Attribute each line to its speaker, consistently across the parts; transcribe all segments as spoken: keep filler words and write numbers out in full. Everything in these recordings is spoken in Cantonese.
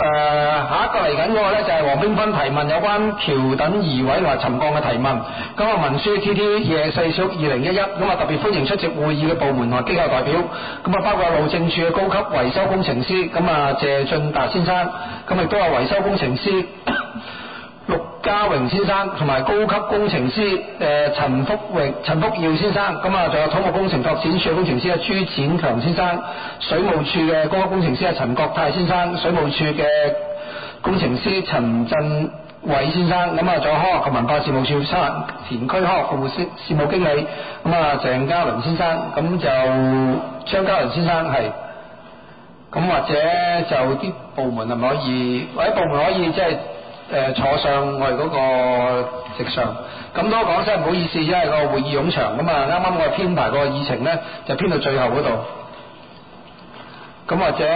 Speaker 1: 誒、呃、下一個嚟緊嗰個咧就係黃冰芬提問有關橋躉移位同埋沉降嘅提問，咁啊文書 T T 二四小二零一一，咁啊特別歡迎出席會議嘅部門同埋機構代表，咁啊包括路政署嘅高級維修工程師，咁啊謝俊達先生，咁亦都有維修工程師陸家榮先生，同埋高級工程師誒陳福榮、陳福耀先生，咁啊仲有土木工程拓展署嘅工程師啊朱展強先生，水務處嘅高級工程師啊陳國泰先生，水務處嘅工程師陳振偉先生，咁啊仲有科學及文化事務處沙田區科學服務事事務經理，咁啊鄭家倫先生，咁就張家倫先生係，咁或者就啲部門係咪可以，或者部門可以即係。誒坐上我哋嗰個席上，咁都講聲唔好意思，因為個會議冗長，咁啊啱啱我編排個議程咧就編到最後嗰度，咁或者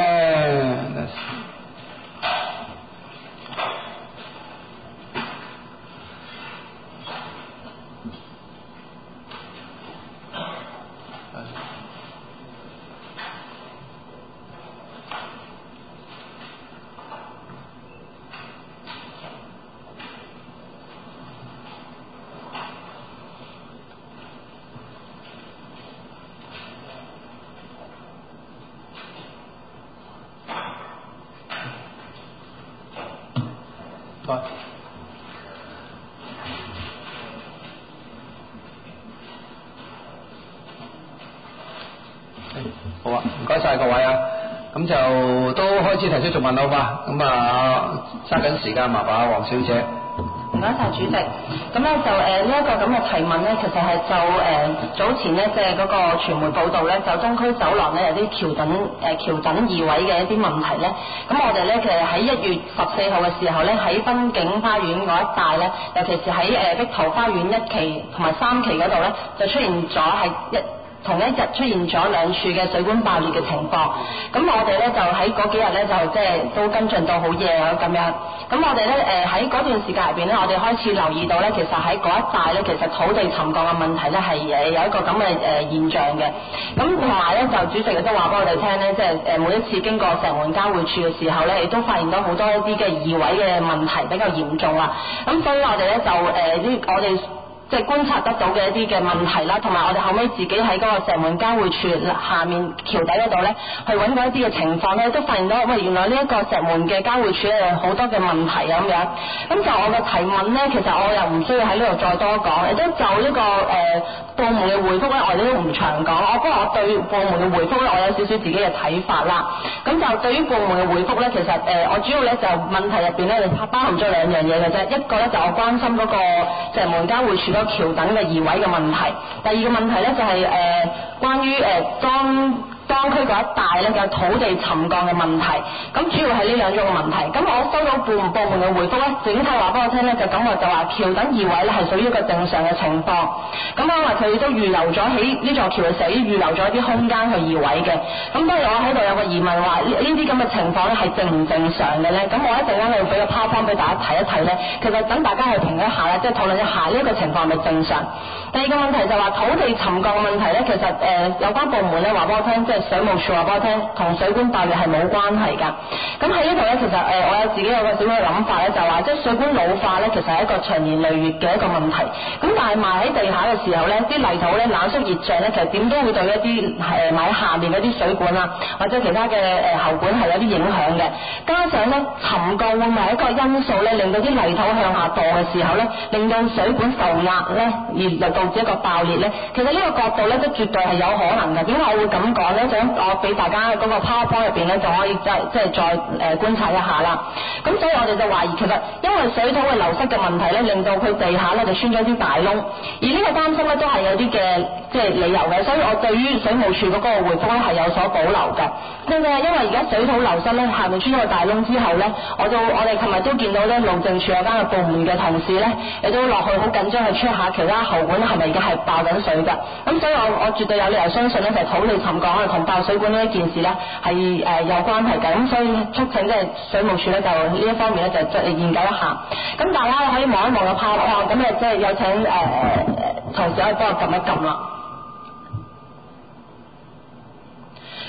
Speaker 1: 好啊，唔該晒各位啊，咁就都開始提出做問好嘛，咁啊揸緊時間，麻煩阿黃小姐。
Speaker 2: 唔該晒主席，咁咧就誒呢一個咁嘅提問咧，其實係就誒、呃、早前咧即係嗰個傳媒報道咧，就東區走廊咧有啲橋躉誒橋躉移位嘅一啲問題咧，咁我哋咧其實喺一月十四號嘅時候咧，喺濱景花園嗰一帶咧，尤其是喺誒碧桃花園一期同埋三期嗰度咧，就出現咗係一同一日出現咗兩處嘅水管爆裂嘅情況，咁我哋咧就喺嗰幾日咧就即係都跟進到好夜啊咁樣，咁我哋咧誒喺嗰段時間入邊咧，我哋開始留意到咧，其實喺嗰一帶咧，其實土地沉降嘅問題咧係誒有一個咁嘅誒現象嘅，咁同埋咧就主席亦都話俾我哋聽咧，即係誒每一次經過石門交匯處嘅時候咧，亦都發現到好多一啲嘅移位嘅問題比較嚴重啦，咁所以我哋咧就誒呢、呃、我哋。即係觀察得到嘅一啲嘅問題啦，同埋我哋後尾自己喺嗰個石門交匯處下面橋底嗰度咧，去揾到一啲嘅情況咧，都發現到喂原來呢一個石門嘅交匯處咧有好多嘅問題啊咁樣。咁就我嘅提問咧，其實我又唔需要喺呢度再多講，亦都就呢、這個誒、呃、部門嘅回覆咧，我哋都唔長講。我不過我對部門嘅回覆咧，我有少少自己嘅睇法啦。咁就對於部門嘅回覆咧，其實誒、呃、我主要咧就問題入邊咧，就包含咗兩樣嘢嘅啫。一個咧就我關心嗰個石門交匯處嗰個橋躉嘅移位嘅問題，第二個問題咧就係、是、誒、呃、關於誒、呃、當當區嗰一帶咧嘅土地沉降嘅問題，咁主要係呢兩種嘅問題。咁我收到部部門嘅回覆咧，整體話俾我聽咧，就咁我就話橋躉移位咧係屬於一個正常嘅情況。咁因為佢都預留咗喺呢座橋嘅時候，已經預留咗一啲空間去移位嘅。咁當然我喺度有個疑問話，呢呢啲咁嘅情況咧係正唔正常嘅咧？咁我一陣間會俾個 PowerPoint俾大家睇一睇咧。其實等大家去評一下啦，即係討論一下呢一個情況係咪正常。第二個問題就話土地沉降嘅問題咧，其實誒、呃、有關部門咧話俾我聽，即係水務署話俾我聽，同水管爆裂係冇關係㗎。咁喺呢度咧，其實誒、呃、我有自己有個小嘅諗法咧，就話即係水管老化咧，其實係一個長年累月嘅一個問題。咁但係埋喺地下嘅時候咧，啲泥土咧冷縮熱脹咧，其實點都會對一啲誒埋喺下面嗰啲水管啊，或者其他嘅誒喉管係有啲影響嘅。加上咧沉降會唔係一個因素咧，令到啲泥土向下墮嘅時候咧，令到水管受壓咧，而就導致一個爆裂咧。其實呢個角度咧，都絕對係有可能嘅。點解我會咁講咧？就我俾大家嗰個 PowerPoint 入邊咧，就可以即係即係再誒、呃、觀察一下啦。咁所以我哋就懷疑，其實因為水土嘅流失嘅問題咧，令到佢地下咧就穿咗啲大窿，而呢個擔心咧都係有啲嘅即係理由嘅。所以我對於水務署嗰個回覆咧係有所保留嘅。正正係因為而家水土流失咧，下面穿咗個大窿之後咧，我就我哋琴日都見到咧，路政署有間嘅部門嘅同事咧，亦都落去好緊張去 check 下其他喉管係咪而家係爆緊水㗎。咁所以我我絕對有理由相信咧，就係土地沉降啊同爆水管呢一件事咧係誒有關係嘅。咁所以促請即係水務署咧就呢一方面咧就再研究一下。咁大家可以望一望個 PowerPoint，咁誒即係有請誒、呃、同事可以幫我撳一撳啦。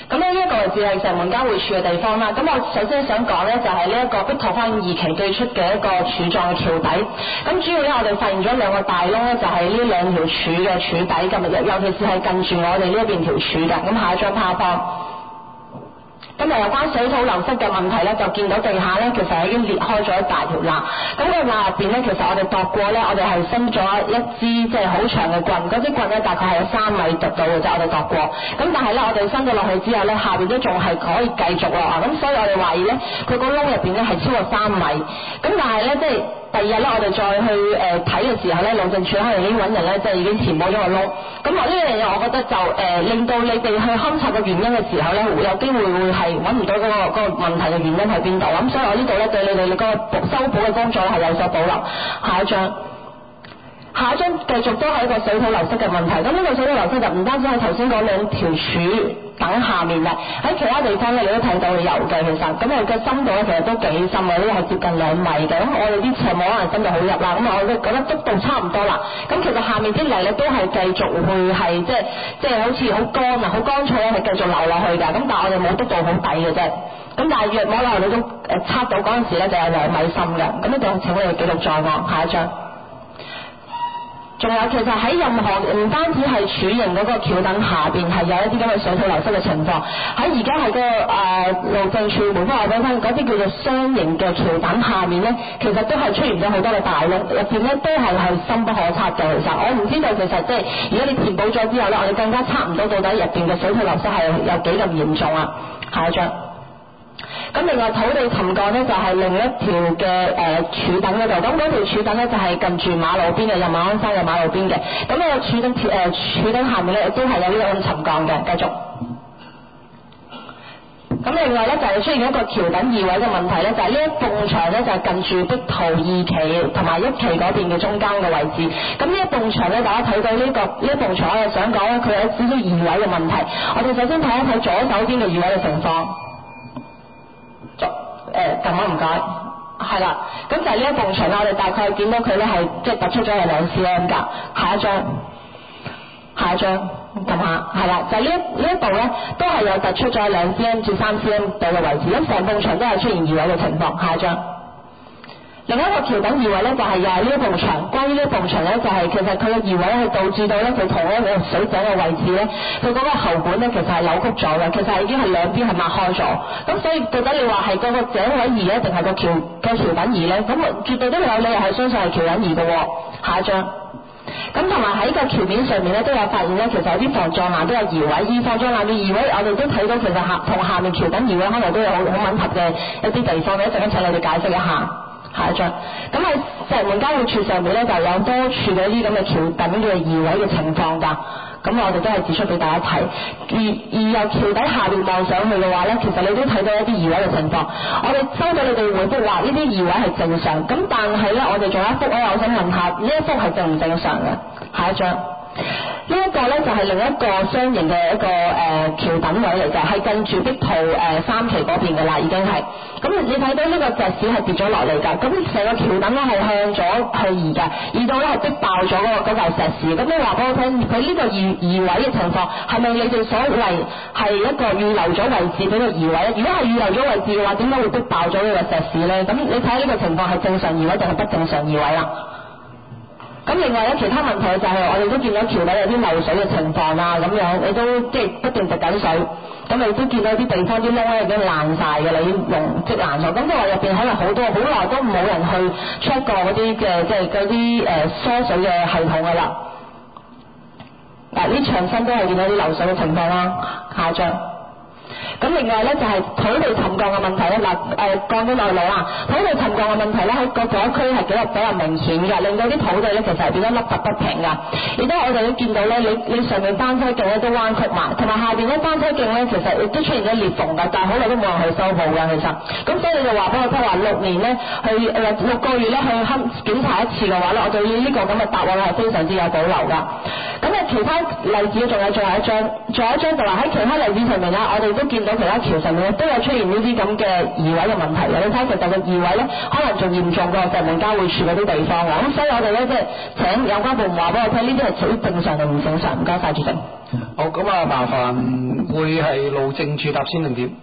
Speaker 2: 咁咧呢一個位置係石門交匯處嘅地方啦。咁我首先想講咧就係呢一個碧桃花園二期對出嘅一個柱狀嘅橋底。咁主要咧我哋發現咗兩個大窿咧，就係呢兩條柱嘅柱底咁，尤其是係近住我哋呢一邊條柱嘅。咁下一張拍方。咁啊有關水土流失嘅問題咧，就見到地下咧其實已經裂開咗一大條罅。咁個罅入邊咧，其實我哋度過咧，我哋係伸咗一支即係好長嘅棍，嗰支棍咧大概係有三米度到嘅啫，我哋度過。咁但係咧，我哋伸咗落去之後咧，下邊都仲係可以繼續落啊。咁所以我哋懷疑咧，佢個窿入邊咧係超過三米。咁但係咧，即係第二日咧，我哋再去誒睇嘅時候咧，路政署可能已經揾人咧，即係已經填補咗個窿。咁我呢樣嘢，我覺得就誒、呃、令到你哋去勘察嘅原因嘅時候咧，會有機會會係揾唔到嗰、那個嗰、那個問題嘅原因喺邊度。咁所以我呢度咧對你哋嗰個修補嘅工作係有所保留。下一張。下一張繼續都係一個水土流失嘅問題。咁呢個水土流失就唔單止係頭先嗰兩條柱等下面啦，喺其他地方咧你都睇到有嘅其實。咁佢嘅深度咧其實都幾深嘅，呢個係接近兩米嘅。咁我哋啲斜冇可能深到好入啦。咁我都覺得篤度差唔多啦。咁其實下面啲泥咧都係繼續會係即係即係好似好乾啊、好乾脆咧，係繼續流落去㗎。咁但係我哋冇篤到好底嘅啫。咁但係約摸落你都誒測到嗰陣時咧就有兩米深嘅。咁呢度請你哋記錄在案。下一張。仲有其實喺任何唔單止係柱形嗰個橋墩下邊係有一啲咁嘅水土流失嘅情況，喺而家係個誒路政署回覆話俾你聽，嗰啲叫做雙形嘅橋墩下面咧，其實都係出現咗好多嘅大窿，入邊咧都係係深不可測嘅。其實我唔知道其實即係如果你填補咗之後咧，我哋更加測唔到到底入邊嘅水土流失係有幾咁嚴重啊。下一張。咁另外土地沉降咧就係另一條嘅誒柱墩嗰度，咁嗰條柱墩咧就係近住馬路邊嘅，由馬鞍山嘅馬路邊嘅。咁呢個柱墩誒柱墩下面咧亦都係有呢個咁沉降嘅。繼續。咁另外咧就係出現一個橋墩移位嘅問題咧，就係呢一埲牆咧就係近住碧桃二期同埋一期嗰邊嘅中間嘅位置。咁呢一埲牆咧，大家睇到呢、這個呢一埲牆，我係想講咧，佢有少少移位嘅問題。我哋首先睇一睇左手邊嘅移位嘅情況。誒，咁啊唔該，係啦，咁就係呢一埲牆啦，我哋大概見到佢咧係即係突出咗係兩 cm 㗎。下一張，下一張，撳下，係啦，就係呢一呢一度咧都係有突出咗兩 cm 至三 cm 度嘅位置，咁成埲牆都係出現移位嘅情況。下一張。另一個橋墩移位咧就係又係呢一埲牆，關於呢一埲牆咧就係、是、其實佢嘅移位係導致到咧佢同一個水井嘅位置咧，佢嗰個喉管咧其實係扭曲咗嘅，其實係已經係兩邊係擘開咗，咁所以到底你話係嗰個井位移咧定係個橋個橋墩移咧？咁絕對都有理由係相信係橋墩移嘅喎。下一張。咁同埋喺個橋面上面咧都有發現咧，其實有啲防撞欄都有移位，而防撞欄嘅移位我哋都睇到其實下同下面橋墩移位可能都有好好吻合嘅一啲地方，一陣間請你哋解釋一下。下一張。咁喺石門交匯處上面咧就有多處嘅呢啲咁嘅橋墩嘅移位嘅情況㗎。咁我哋都係指出俾大家睇，而而由橋底下邊望上去嘅話咧，其實你都睇到一啲移位嘅情況。我哋收到你哋回覆話呢啲移位係正常，咁但係咧我哋仲有一幅咧，我想問下呢一幅係正唔正常嘅？下一張。呢一個咧就係另一個雙形嘅一個誒、呃、橋墩位嚟嘅，係近住碧桃誒三期嗰邊嘅啦，已經係。咁你睇到呢個石屎係跌咗落嚟㗎，咁成個橋墩咧係向咗去移㗎，移到咧係逼爆咗嗰、那個嗰嚿石屎。咁你話俾我聽，佢呢個移移位嘅情況係咪你哋所謂係一個預留咗位置俾佢移位？如果係預留咗位置嘅話，點解會逼爆咗呢個石屎咧？咁你睇下呢個情況係正常移位定係不正常移位啦？咁另外咧，其他問題就係我哋都見到橋底有啲漏水嘅情況啊，咁樣你都即係不斷滴緊水，咁你都見到啲地方啲窿咧已經爛晒嘅，你溶積爛咗，咁即係話入邊可能好多好耐都冇人去 check 過嗰啲嘅即係嗰啲誒疏水嘅系統㗎啦。嗱，呢牆身都係見到啲漏水嘅情況啦。下一張。咁另外咧就係土地沉降嘅問題咧，嗱誒講咗內陸啊，土地沉降嘅問題咧喺個嗰區係比較比較明顯嘅，令到啲土地咧其實係變得凹凸不平㗎。亦都我哋都見到咧，你你上面單車徑咧都彎曲埋，同埋下邊咧單車徑咧其實亦都出現咗裂縫㗎，但係好耐都冇人去修補㗎，其實。咁所以你就話俾我聽話六年咧去誒六個月咧去勘檢查一次嘅話咧，我對於呢個咁嘅答案係非常之有保留㗎。咁啊其他例子仲有仲有一張，仲有一張就話喺其他例子上面咧，我哋都見到其他橋上面都有出現呢啲咁嘅移位嘅問題嘅，你睇其實個移位咧可能仲嚴重過石門交匯處嗰啲地方㗎，咁所以我哋咧即係請有關部門話俾我聽，呢啲係屬於正常定唔正常？唔該晒主席。
Speaker 1: 好，咁啊麻煩會係路政處答先定點？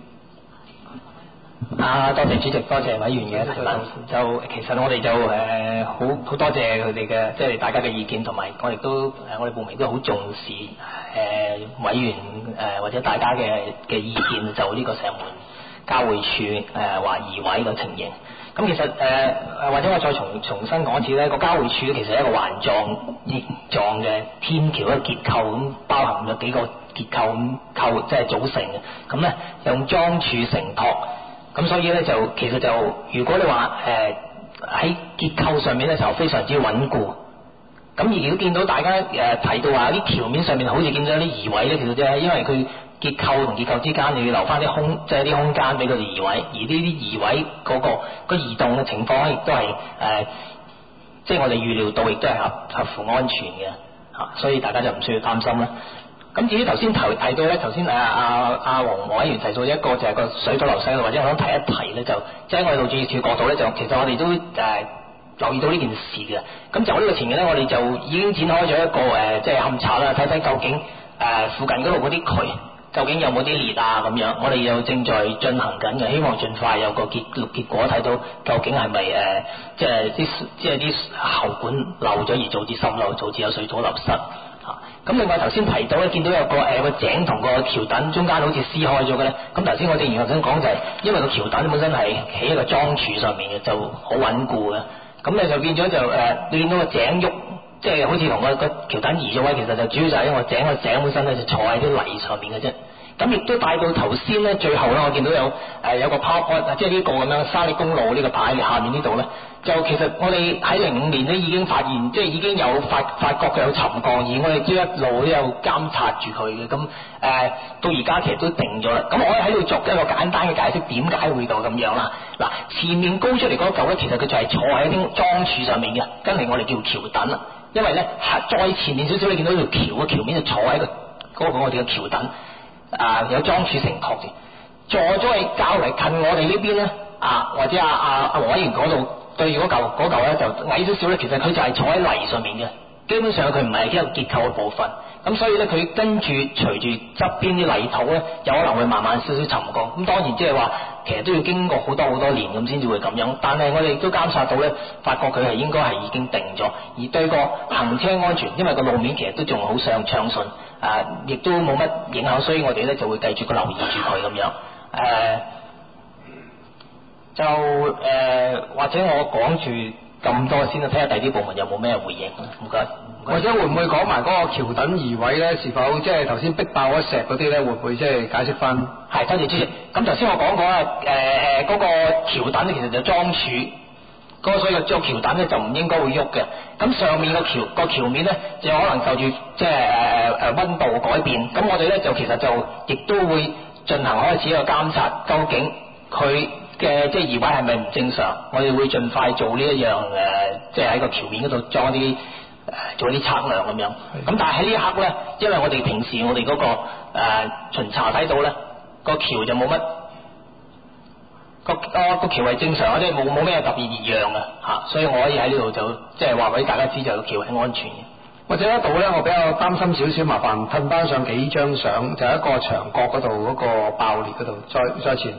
Speaker 3: 啊，多謝主席，多謝委員嘅提問。就其實我哋就誒好好多謝佢哋嘅，即係大家嘅意見，同埋我哋都誒我哋部門都好重視誒、呃、委員誒、呃、或者大家嘅嘅意見，就呢個石門交匯處誒話移位嘅情形。咁其實誒誒、呃、或者我再重重新講一次咧，個交匯處其實係一個環狀形狀嘅天橋嘅結構，咁包含咗幾個結構咁構即係組成嘅。咁咧用樁柱承托。咁所以咧就其實就如果你話誒喺結構上面咧就非常之穩固。咁而都見到大家誒、呃、提到話啲橋面上面好似見到啲移位咧，其實就係因為佢結構同結構之間你要留翻啲空，即係啲空間俾佢哋移位。而呢啲移位嗰、嗰個、嗰個移動嘅情況咧，亦都係誒即係我哋預料到，亦都係合合乎安全嘅嚇，所以大家就唔需要擔心啦。咁至於頭先提提到咧，頭先誒阿阿黃委員提到一個就係個水土流失，或者我想提一提咧，就即係我哋路政署角度咧，就其實我哋都誒、呃、留意到呢件事嘅。咁就呢個前面咧，我哋就已經展開咗一個誒、呃、即係勘察啦，睇睇究竟誒、呃、附近嗰度嗰啲渠究竟有冇啲裂啊咁樣。我哋又正在進行緊嘅，希望盡快有個結結果睇到究竟係咪誒即係啲即係啲喉管漏咗而導致滲漏，導致有水土流失。咁另外頭先提到咧，見到有個誒個、呃、井同個橋墩中間好似撕開咗嘅咧。咁頭先我正如頭先講就係、是，因為個橋墩本身係起喺個樁柱上面嘅，就好穩固嘅。咁你就變咗就誒、呃，你見到個井喐，即係好似同個個橋墩移咗位，其實就主要就係因為個井個井本身咧就坐喺啲泥上面嘅啫。咁亦都帶到頭先咧，最後咧我見到有誒、呃、有個 PowerPoint，即係呢個咁樣沙礫公路呢個牌下面呢度咧。就其實我哋喺零五年咧已經發現，即係已經有發發覺佢有沉降，而我哋都一路都有監察住佢嘅。咁誒、呃、到而家其實都定咗啦。咁我喺度作一個簡單嘅解釋，點解會到咁樣啦？嗱，前面高出嚟嗰嚿咧，其實佢就係坐喺啲樁柱上面嘅，跟住我哋叫橋墩啦。因為咧再前面少少，你見到條橋嘅橋面就坐喺個嗰個我哋嘅橋墩，啊、呃、有樁柱承托住，坐咗係較為近我哋呢邊咧，啊或者阿阿阿黃委員嗰度。對嗰嚿嗰嚿咧就矮少少咧，其實佢就係坐喺泥上面嘅，基本上佢唔係一個結構嘅部分，咁所以咧佢跟住隨住側邊啲泥土咧，有可能會慢慢少少沉降。咁當然即係話，其實都要經過好多好多年咁先至會咁樣。但係我哋都監察到咧，發覺佢係應該係已經定咗，而對個行車安全，因為個路面其實都仲好上暢順，啊，亦都冇乜影響，所以我哋咧就會繼續個留意住佢咁樣，誒、啊。就誒、呃，或者我講住咁多先啦，睇下第啲部門有冇咩回應。唔該。
Speaker 1: 或者會唔會講埋嗰個橋墩移位咧？是否即係頭先逼爆咗石嗰啲咧？會唔會即係解釋翻？
Speaker 3: 係，多謝主席。咁頭先我講過啦，誒誒嗰個橋墩咧，其實就樁柱，嗰個所以個將橋墩咧就唔應該會喐嘅。咁上面個橋個橋面咧，就可能受住即係誒誒誒溫度改變。咁我哋咧就其實就亦都會進行開始一個監察，究竟佢嘅即係移位係咪唔正常？我哋會盡快做呢一樣誒，即係喺個橋面嗰度裝啲誒做啲測量咁樣。咁但係喺呢一刻咧，因為我哋平時我哋嗰、嗰個、呃、巡查睇到咧，個橋就冇乜個個個橋係正常，即係冇冇咩特別異樣嘅嚇，所以我可以喺呢度就即係話俾大家知，就個橋係安全嘅。
Speaker 1: 或者一度咧，我比較擔心少少，麻煩褪翻上幾張相，就係、一個牆角嗰度嗰個爆裂嗰度，再再前。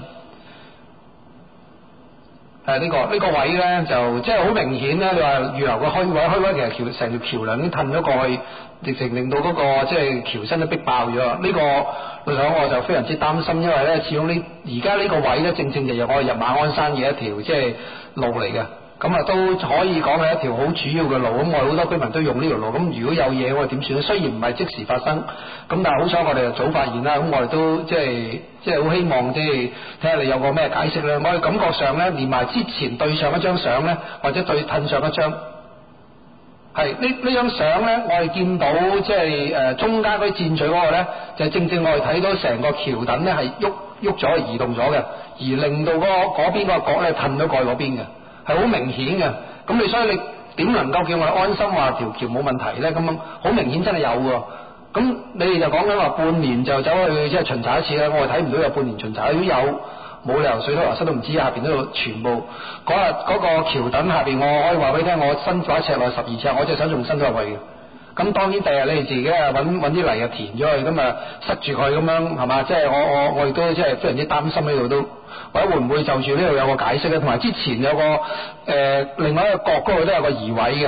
Speaker 1: 誒、呃這個這個、呢個呢個位咧就即係好明顯咧，你話預留個開位，開位其實橋成條橋梁已經褪咗過去，直情令到嗰、那個即係橋身都逼爆咗。呢、這個老實講我就非常之擔心，因為咧始終呢而家呢個位咧正正就係我哋入馬鞍山嘅一條即係路嚟嘅。咁啊都可以講係一條好主要嘅路，咁我哋好多居民都用呢條路，咁如果有嘢我哋點算咧？雖然唔係即時發生，咁但係好彩我哋就早發現啦，咁我哋都即係即係好希望即係睇下你有個咩解釋咧。我哋感覺上咧，連埋之前對上一張相咧，或者對褪上一張，係呢呢張相咧，我哋見到即係誒中間嗰啲箭嘴嗰個咧，就係、正正我哋睇到成個橋墩咧係喐喐咗、移動咗嘅，而令到嗰、嗰個嗰邊個角咧褪咗過去嗰邊嘅。係好明顯嘅，咁你所以你點能夠叫我哋安心話條橋冇問題咧？咁樣好明顯真係有喎。咁你哋就講緊話半年就走去即係巡查一次咧，我哋睇唔到有半年巡查。如果有，冇理由水土流失都唔知，下邊嗰度全部嗰日嗰個橋墩下邊，我可以話俾你聽，我伸咗一尺內十二尺，我隻手仲伸咗入去嘅。 咁當然第日你哋自己啊揾揾啲泥啊填咗佢，咁啊塞住佢咁樣係嘛？即係我我我亦都即係非常之擔心呢度都，或者會唔會就住呢度有個解釋咧？同埋之前有個誒、呃、另外一個角嗰度都有個移位嘅。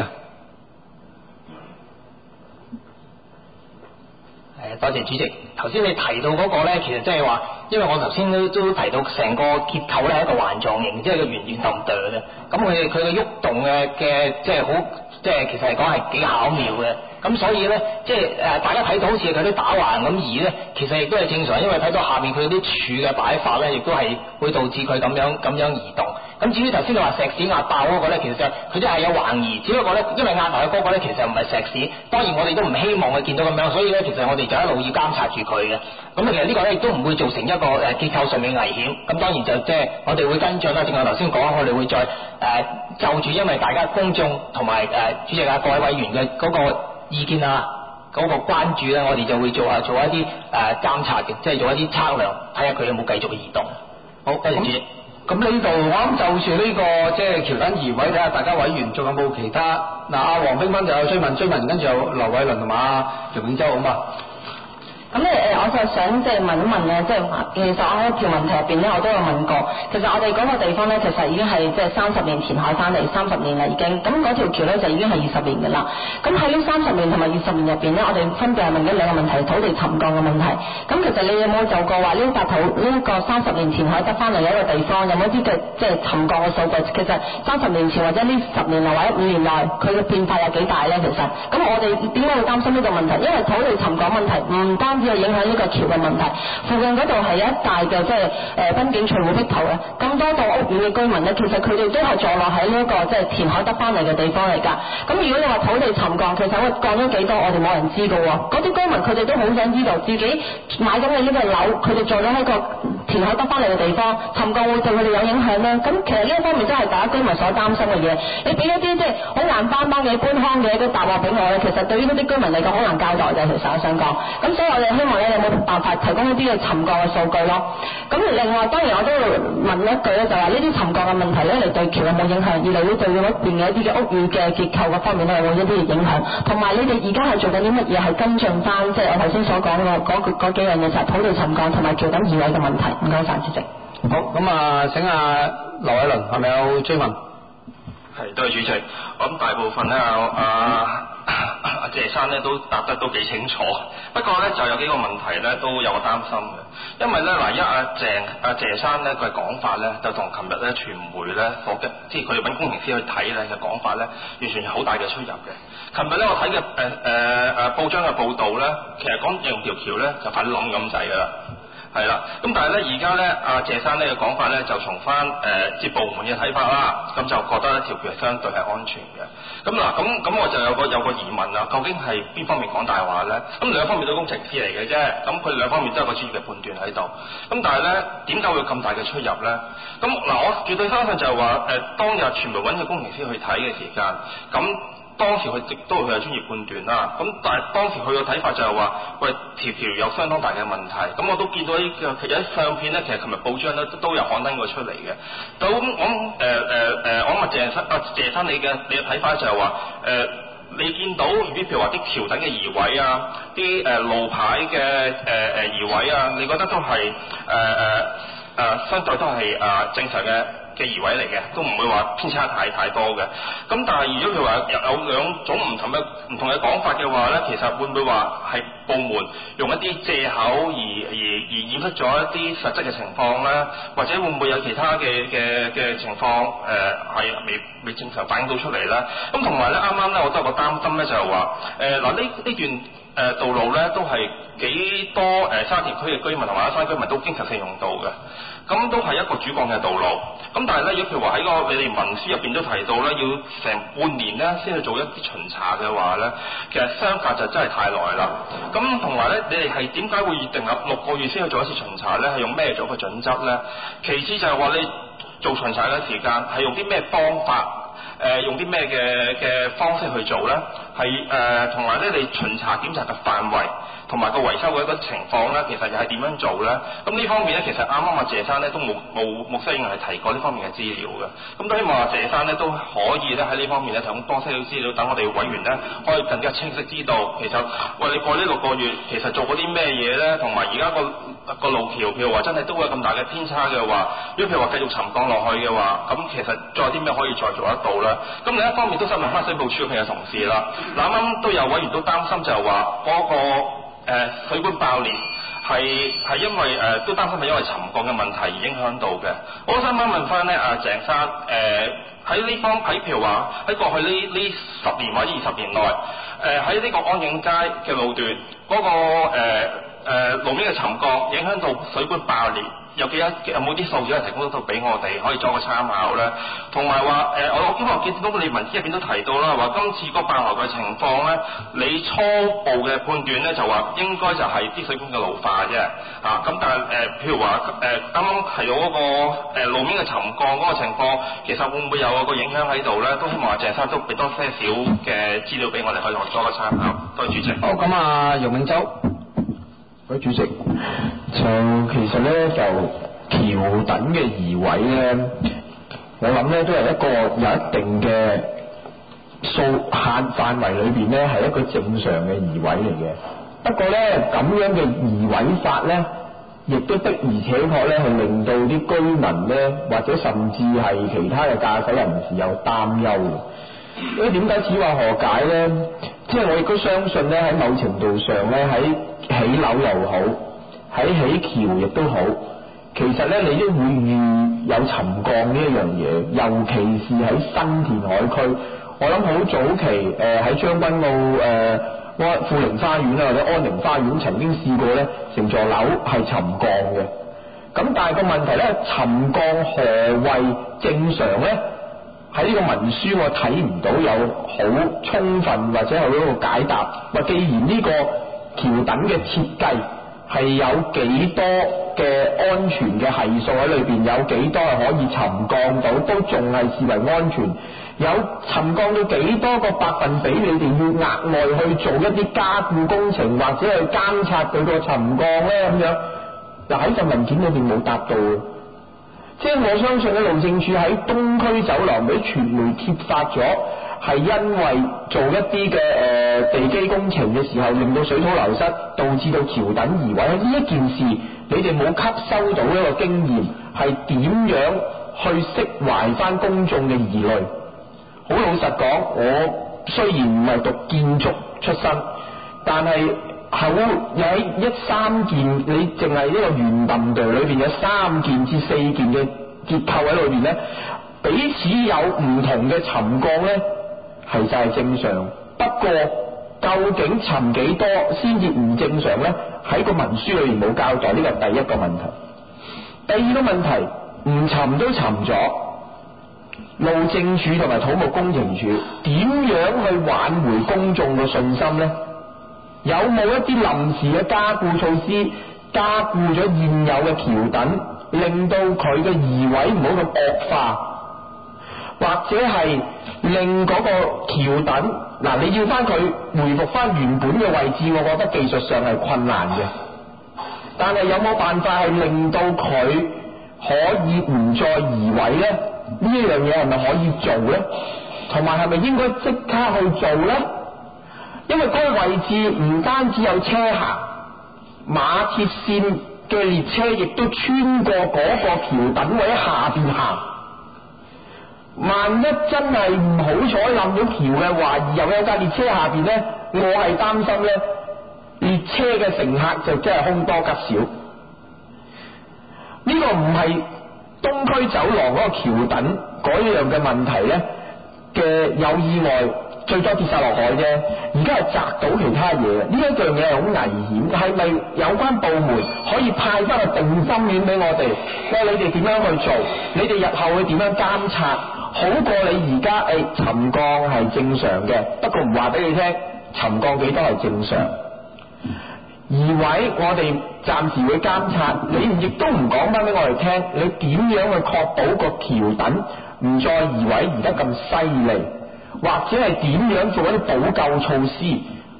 Speaker 3: 誒，多謝主席。頭先你提到嗰個咧，其實即係話，因為我頭先都都提到成個結構咧係一個環狀形，即係個圓圓揼揼嘅。咁佢佢嘅喐動嘅嘅即係好，即係其實嚟講係幾巧妙嘅。咁所以咧，即係誒大家睇到好似佢啲打橫咁移咧，其實亦都係正常，因為睇到下面佢啲柱嘅擺法咧，亦都係會導致佢咁樣咁樣移動。咁至於頭先你話石屎壓爆嗰個咧，其實佢都係有橫移，只不過咧，因為壓埋嘅嗰個咧，其實唔係石屎。當然我哋都唔希望佢見到咁樣，所以咧，其實我哋就一路要監察住佢嘅。咁其實呢個咧亦都唔會造成一個誒結構上面危險。咁當然就即係我哋會跟進啦。正如我頭先講，我哋會再誒、呃、就住因為大家公眾同埋誒主席啊各位委員嘅嗰個意見啊嗰、那個關注咧，我哋就會做下做一啲誒、呃、監察嘅，即係做一啲測量，睇下佢有冇繼續移動。好，多謝主席。
Speaker 1: 咁呢度我諗就住呢、這個即係橋墩移位，睇下大家委員仲有冇其他。嗱，阿黃冰芬就有追問，追問跟住有劉偉倫同埋阿楊永洲好嘛？
Speaker 2: 咁咧誒，我就想即係問一問咧，即係其實我喺條問題入邊咧，我都有問過。其實我哋嗰個地方咧，其實已經係即係三十年填海翻嚟，三十年啦已經。咁嗰條橋咧就已經係二十年㗎啦。咁喺呢三十年同埋二十年入邊咧，我哋分別係問咗兩個問題，土地沉降嘅問題。咁其實你有冇就過話呢笪土呢一個三十年填海得翻嚟嘅一個地方，有冇啲嘅即係沉降嘅數據？其實三十年前或者呢十年內或者五年內，佢嘅變化有幾大咧？其實，咁我哋點解會擔心呢個問題？因為土地沉降問題唔單止係影響呢個橋嘅問題，附近嗰度係有一大嘅即係誒濱景翠湖碧頭咧，咁多棟屋苑嘅居民咧，其實佢哋都係坐落喺呢一個即係填海得翻嚟嘅地方嚟㗎。咁如果你話土地沉降，其實會降咗幾多，我哋冇人知㗎喎。嗰啲居民佢哋都好想知道自己買緊嘅呢個樓，佢哋坐咗喺個填海得翻嚟嘅地方，沉降會對佢哋有影響咧。咁其實呢一方面真係大家居民所擔心嘅嘢。你俾一啲即係好硬邦邦嘅官腔嘅一個答案俾我咧，其實對於嗰啲居民嚟講好難交代嘅。其實我想講，咁所以我哋希望咧有冇辦法提供一啲嘅沉降嘅數據咯。咁另外當然我都問一句咧，就話呢啲沉降嘅問題咧，嚟對橋有冇影響？而嚟會對嗰邊嘅一啲嘅屋宇嘅結構嗰方面咧，有冇一啲嘅影響？同埋你哋而家係做緊啲乜嘢係跟進翻？即係我頭先所講嘅嗰嗰幾樣嘢，就係土地沉降同埋橋墩移位嘅問題。唔該晒，主席。
Speaker 1: 好，咁啊，請阿劉偉倫係咪有追問？
Speaker 4: 係，多謝主席。我諗大部分咧，阿阿謝生咧都答得都幾清楚。不過咧就有幾個問題咧都有個擔心嘅，因為咧嗱，一阿鄭阿謝生咧佢嘅講法咧就同琴日咧傳媒咧課嘅，即係佢哋揾工程師去睇咧嘅講法咧，完全係好大嘅出入嘅。琴日咧我睇嘅誒誒誒報章嘅報導咧，其實講用條橋咧就快冧咁滯㗎啦。係啦，咁但係咧而家咧阿謝生呢嘅講法咧就從翻誒接部門嘅睇法啦，咁就覺得條橋係相對係安全嘅。咁嗱，咁咁我就有個有個疑問啦，究竟係邊方面講大話咧？咁兩方面都工程師嚟嘅啫，咁佢兩方面都有個專業嘅判斷喺度。咁但係咧點解會咁大嘅出入咧？咁嗱，我絕對相信就係話誒，當日全部揾個工程師去睇嘅時間，咁。當時佢亦都佢有專業判斷啦，咁但係當時佢嘅睇法就係話，喂條橋有相當大嘅問題，咁我都見到呢個其實啲相片咧，其實琴日報章咧都有刊登過出嚟嘅。咁我誒誒誒，我問謝生啊謝生你嘅你嘅睇法就係話誒，你見到譬如話啲橋墩嘅移位啊，啲誒路牌嘅誒誒移位啊，你覺得都係誒誒誒相對都係誒、呃、正常嘅嘅移位嚟嘅，都唔會話偏差太太多嘅。咁但係如果佢話有兩種唔同嘅唔同嘅講法嘅話咧，其實會唔會話係部門用一啲藉口而而而掩飾咗一啲實質嘅情況咧？或者會唔會有其他嘅嘅嘅情況誒係未未正常反映到出嚟咧？咁同埋咧，啱啱咧我都有個擔心咧，就係話誒嗱呢呢段誒道路咧都係幾多誒沙田區嘅居民同埋沙山居民都經常性用到嘅。咁都係一個主幹嘅道路，咁但係咧，如果譬如話喺個你哋文書入邊都提到咧，要成半年咧先去做一啲巡查嘅話咧，其實相隔就真係太耐啦。咁同埋咧，你哋係點解會定立六個月先去做一次巡查咧？係用咩做個準則咧？其次就係話你做巡查嘅時間係用啲咩方法？誒、呃、用啲咩嘅嘅方式去做咧？係誒同埋咧，你巡查檢查嘅範圍同埋個維修嘅一個情況咧，其實又係點樣做咧？咁呢方面咧，其實啱啱阿謝生咧都冇冇冇西應係提過呢方面嘅資料嘅。咁都希望阿謝生咧都可以咧喺呢方面咧提供多些少資料，等我哋委員咧可以更加清晰知道，其實喂你過呢六個月其實做過啲咩嘢咧，同埋而家個個路橋譬如話真係都會有咁大嘅偏差嘅話，如果譬如話繼續沉降落去嘅話，咁其實再有啲咩可以再做得到咧？咁另一方面都想問翻水務署嘅同事啦，嗱啱啱都有委員都擔心就係話嗰個、呃、水管爆裂係係因為誒、呃、都擔心係因為沉降嘅問題而影響到嘅。我想問問翻咧阿鄭生誒喺呢方喺譬如話喺過去呢呢十年或者二十年內誒喺呢個安影街嘅路段嗰、那個誒、呃呃、路面嘅沉降影響到水管爆裂。有幾多有冇啲數字係提供到俾我哋可以作個參考咧？同埋話誒，我因為我見到你文字入邊都提到啦，話今次個爆流嘅情況咧，你初步嘅判斷咧就話應該就係啲水管嘅老化啫嚇。咁、啊、但係誒、呃，譬如話誒啱啱提到嗰、那個、呃、路面嘅沉降嗰個情況，其實會唔會有個影響喺度咧？都希望阿鄭生都俾多些少嘅資料俾我哋可以作個參考。多謝主席。
Speaker 1: 好，咁啊，楊永洲。
Speaker 5: 喂，主席，就其實咧就橋墩嘅移位咧，我諗咧都係一個有一定嘅數限範圍裏邊咧，係一個正常嘅移位嚟嘅。不過咧咁樣嘅移位法咧，亦都的而且確咧係令到啲居民咧，或者甚至係其他嘅駕駛人士有擔憂嘅。因為點解此話何解咧？即係我亦都相信咧，喺某程度上咧，喺起樓又好，喺起橋亦都好，其實咧你都會遇有沉降呢一樣嘢，尤其是喺新填海區。我諗好早期誒喺將軍澳誒安富寧花園啊或者安寧花園曾經試過咧，成座樓係沉降嘅。咁但係個問題咧，沉降何謂正常咧？喺呢個文書我睇唔到有好充分或者係一個解答。喂，既然呢個橋墩嘅設計係有幾多嘅安全嘅係數喺裏邊，有幾多係可以沉降到，都仲係視為安全。有沉降到幾多個百分比，你哋要額外去做一啲加固工程或者去監察佢個沉降咧咁樣？嗱喺份文件裏邊冇答到嘅。即係我相信咧，路政署喺東區走廊俾傳媒揭發咗，係因為做一啲嘅誒地基工程嘅時候，令到水土流失，導致到橋墩移位。呢一件事，你哋冇吸收到一個經驗，係點樣去釋懷翻公眾嘅疑慮？好老實講，我雖然唔係讀建築出身，但係好有喺一三件，你淨係呢個圓墩度裏邊有三件至四件嘅結構喺裏邊咧，彼此有唔同嘅沉降咧，係就係正常。不過究竟沉幾多先至唔正常咧？喺個文書裏邊冇交代，呢個係第一個問題。第二個問題，唔沉都沉咗，路政署同埋土木工程署點樣去挽回公眾嘅信心咧？有冇一啲臨時嘅加固措施，加固咗現有嘅橋墩，令到佢嘅移位唔好咁惡化，或者係令嗰個橋墩嗱，你要翻佢回復翻原本嘅位置，我覺得技術上係困難嘅。但係有冇辦法係令到佢可以唔再移位咧？呢一樣嘢係咪可以做咧？同埋係咪應該即刻去做咧？因為嗰個位置唔單止有車行，馬鐵線嘅列車亦都穿過嗰個橋墩位喺下邊行。萬一真係唔好彩冧咗橋嘅話，而又有架列車下邊咧，我係擔心咧，列車嘅乘客就真係凶多吉少。呢、這個唔係東區走廊嗰個橋墩嗰樣嘅問題咧嘅有意外。最多跌晒落海啫，而家係砸到其他嘢，呢一樣嘢係好危險。係咪有關部門可以派翻個定心丸俾我哋？喂，你哋點樣去做？你哋日後會點樣監察？好過你而家誒沉降係正常嘅，不過唔話俾你聽沉降幾多係正常。移位我哋暫時會監察，你亦都唔講翻俾我哋聽，你點樣去確保個橋墩唔再移位移得咁犀利？或者係點樣做一啲補救措施，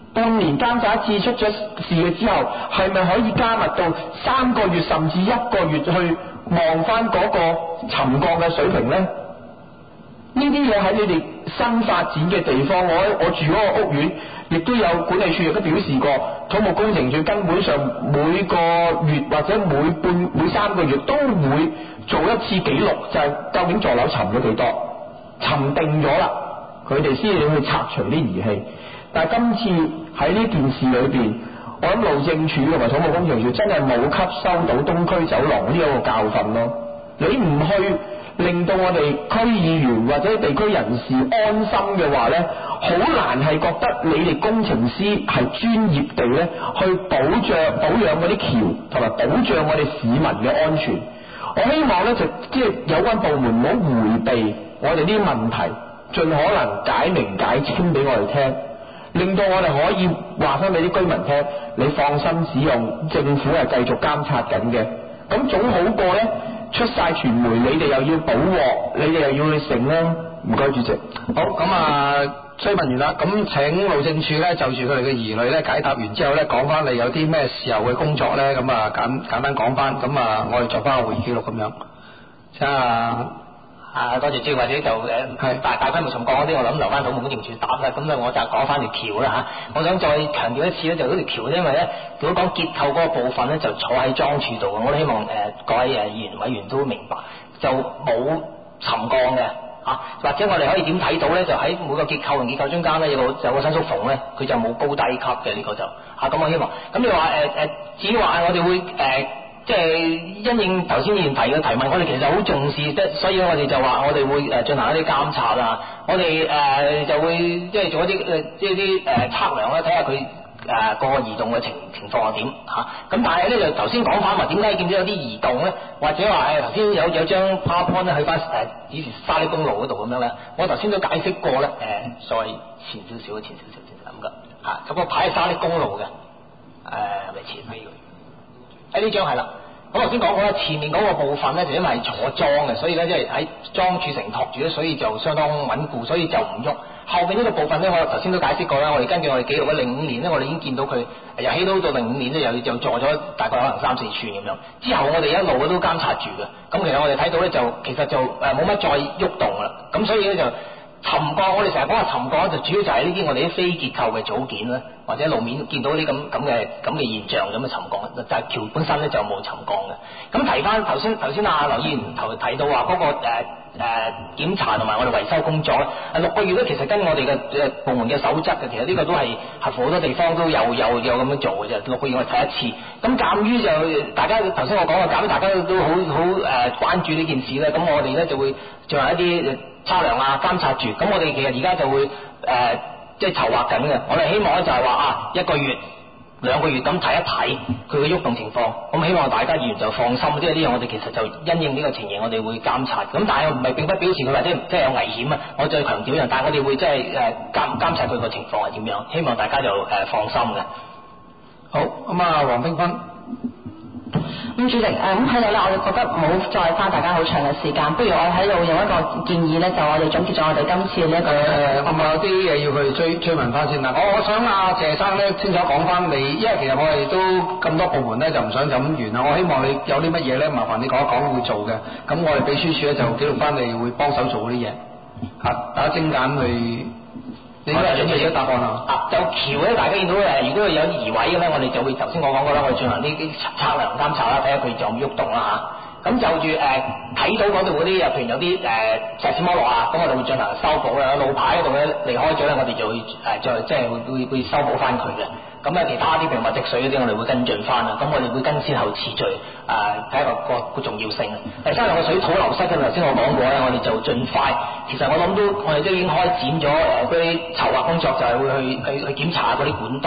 Speaker 5: 半年監察一次，出咗事嘅之後，係咪可以加密到三個月甚至一個月去望翻嗰個沉降嘅水平呢？呢啲嘢喺你哋新發展嘅地方，我我住嗰個屋苑，亦都有管理處亦都表示過，土木工程處根本上每個月或者每半每三個月都會做一次記錄，就係究竟座樓沉咗幾多，沉定咗啦，佢哋先至去拆除啲儀器。但係今次喺呢件事裏邊，我諗路政署同埋土木工程處真係冇吸收到東區走廊呢一個教訓咯。你唔去令到我哋區議員或者地區人士安心嘅話呢，好難係覺得你哋工程師係專業地呢去保障保養嗰啲橋同埋保障我哋市民嘅安全。我希望呢，就即係有關部門唔好迴避我哋呢啲問題，盡可能解明解清俾我哋聽，令到我哋可以話翻俾啲居民聽，你放心使用，政府係繼續監察緊嘅，咁總好過呢。出晒傳媒，你哋又要補鑊，你哋又要去成啦。唔該，主席。
Speaker 1: 好，咁啊，追問完啦，咁請路政署咧就住佢哋嘅疑慮咧解答完之後咧，講翻你有啲咩時候嘅工作咧，咁啊簡簡單講翻，咁啊我哋作翻個會議記錄咁樣。請啊
Speaker 3: 啊，多謝朱，或者就誒大大規模沉降嗰啲，我諗留翻土木工程處答啦。咁咧我就講翻條橋啦嚇。我想再強調一次咧，就嗰條橋咧，因為咧如果講結構嗰個部分咧，就坐喺樁柱度嘅。我都希望誒、呃、各位誒議員委員都明白，就冇沉降嘅嚇、啊。或者我哋可以點睇到咧？就喺每個結構同結構中間咧有個有個伸縮縫咧，佢就冇高低級嘅呢、這個就嚇。咁、啊、我希望咁你話誒誒，至於話我哋會誒。呃即係因應頭先議員提嘅提問，我哋其實好重視，即係所以我哋就話我哋會誒進行一啲監察啊，我哋誒、呃、就會即係做一啲誒即係啲誒測量啦，睇下佢誒個移動嘅情情況係點嚇。咁、啊、但係咧就頭先講翻話點解見到有啲移動咧，或者話誒頭先有有張 PowerPoint 咧去翻誒以前沙礫公路嗰度咁樣咧，我頭先都解釋過咧誒，所謂前少少前少少前咁噶嚇，有個牌係沙礫公路嘅誒係咪前尾？誒呢張係啦，咁頭先講過啦，前面嗰個部分咧就因為係坐樁嘅，所以咧即係喺樁柱承托住咧，所以就相當穩固，所以就唔喐。後邊呢個部分咧，我頭先都解釋過啦，我哋根據我哋記錄咧，零五年咧，我哋已經見到佢由起到到零五年咧，又又坐咗大概可能三四寸咁樣。之後我哋一路都監察住嘅，咁其實我哋睇到咧就其實就誒冇乜再喐動啦，咁所以咧就。沉降，我哋成日講話沉降就主要就係呢啲我哋啲非結構嘅組件啦，或者路面見到啲咁咁嘅咁嘅現象咁嘅沉降，就係橋本身咧就冇沉降嘅。咁提翻頭先頭先阿劉議員頭提到話嗰個誒誒檢查同埋我哋維修工作咧，六個月咧其實跟我哋嘅誒部門嘅守則嘅，其實呢個都係合乎好多地方都有有有咁樣做嘅啫。六個月我哋睇一次。咁鑑於就大家頭先我講嘅，鑑於大家都好好誒關注呢件事咧，咁我哋咧就會進行一啲測量啊，監察住，咁我哋其實而家就會誒、呃，即係籌劃緊嘅。我哋希望咧就係話啊，一個月、兩個月咁睇一睇佢嘅喐動情況。咁希望大家議員就放心，即係呢樣我哋其實就因應呢個情形，我哋會監察。咁但係唔係並不表示佢或者即係有危險啊。我再強調一樣，但係我哋會即係誒監監察佢個情況係點樣。希望大家就誒、呃、放心嘅。
Speaker 1: 好，咁啊，黃冰芬。
Speaker 2: 咁主席誒咁喺度咧，我哋覺得唔好再花大家好長嘅時間，不如我喺度用一個建議咧，就我哋總結咗我哋今次呢一個
Speaker 1: 誒，我咪有啲嘢要去追追問翻先啦。我我想阿謝生咧清楚講翻你，因為其實我哋都咁多部門咧就唔想就咁完啦。我希望你有啲乜嘢咧，麻煩你講一講會做嘅。咁我哋秘書處咧就記錄翻你會幫手做嗰啲嘢嚇，大家精簡去。你都係準備咗答案啊？
Speaker 3: 啊，就橋咧，大家見到誒，如果有移位嘅咧，我哋就會頭先我講過啦，我哋進行呢啲測量監察啦，睇下佢仲有冇喐動啦嚇。咁就住誒睇到嗰度嗰啲，譬如有啲誒、呃、石屎剝落啊，咁我哋會進行修補啦。路牌嗰度咧離開咗咧，我哋就會誒再即係會會會修補翻佢嘅。咁咧其他啲譬如話積水嗰啲，我哋會跟進翻啦。咁我哋會跟先後次序誒睇下個個個重要性。第三樣個水土流失嘅，頭先我講過咧，我哋就盡快。其實我諗都我哋都已經開展咗誒嗰啲籌劃工作，就係會去去去檢查下嗰啲管道。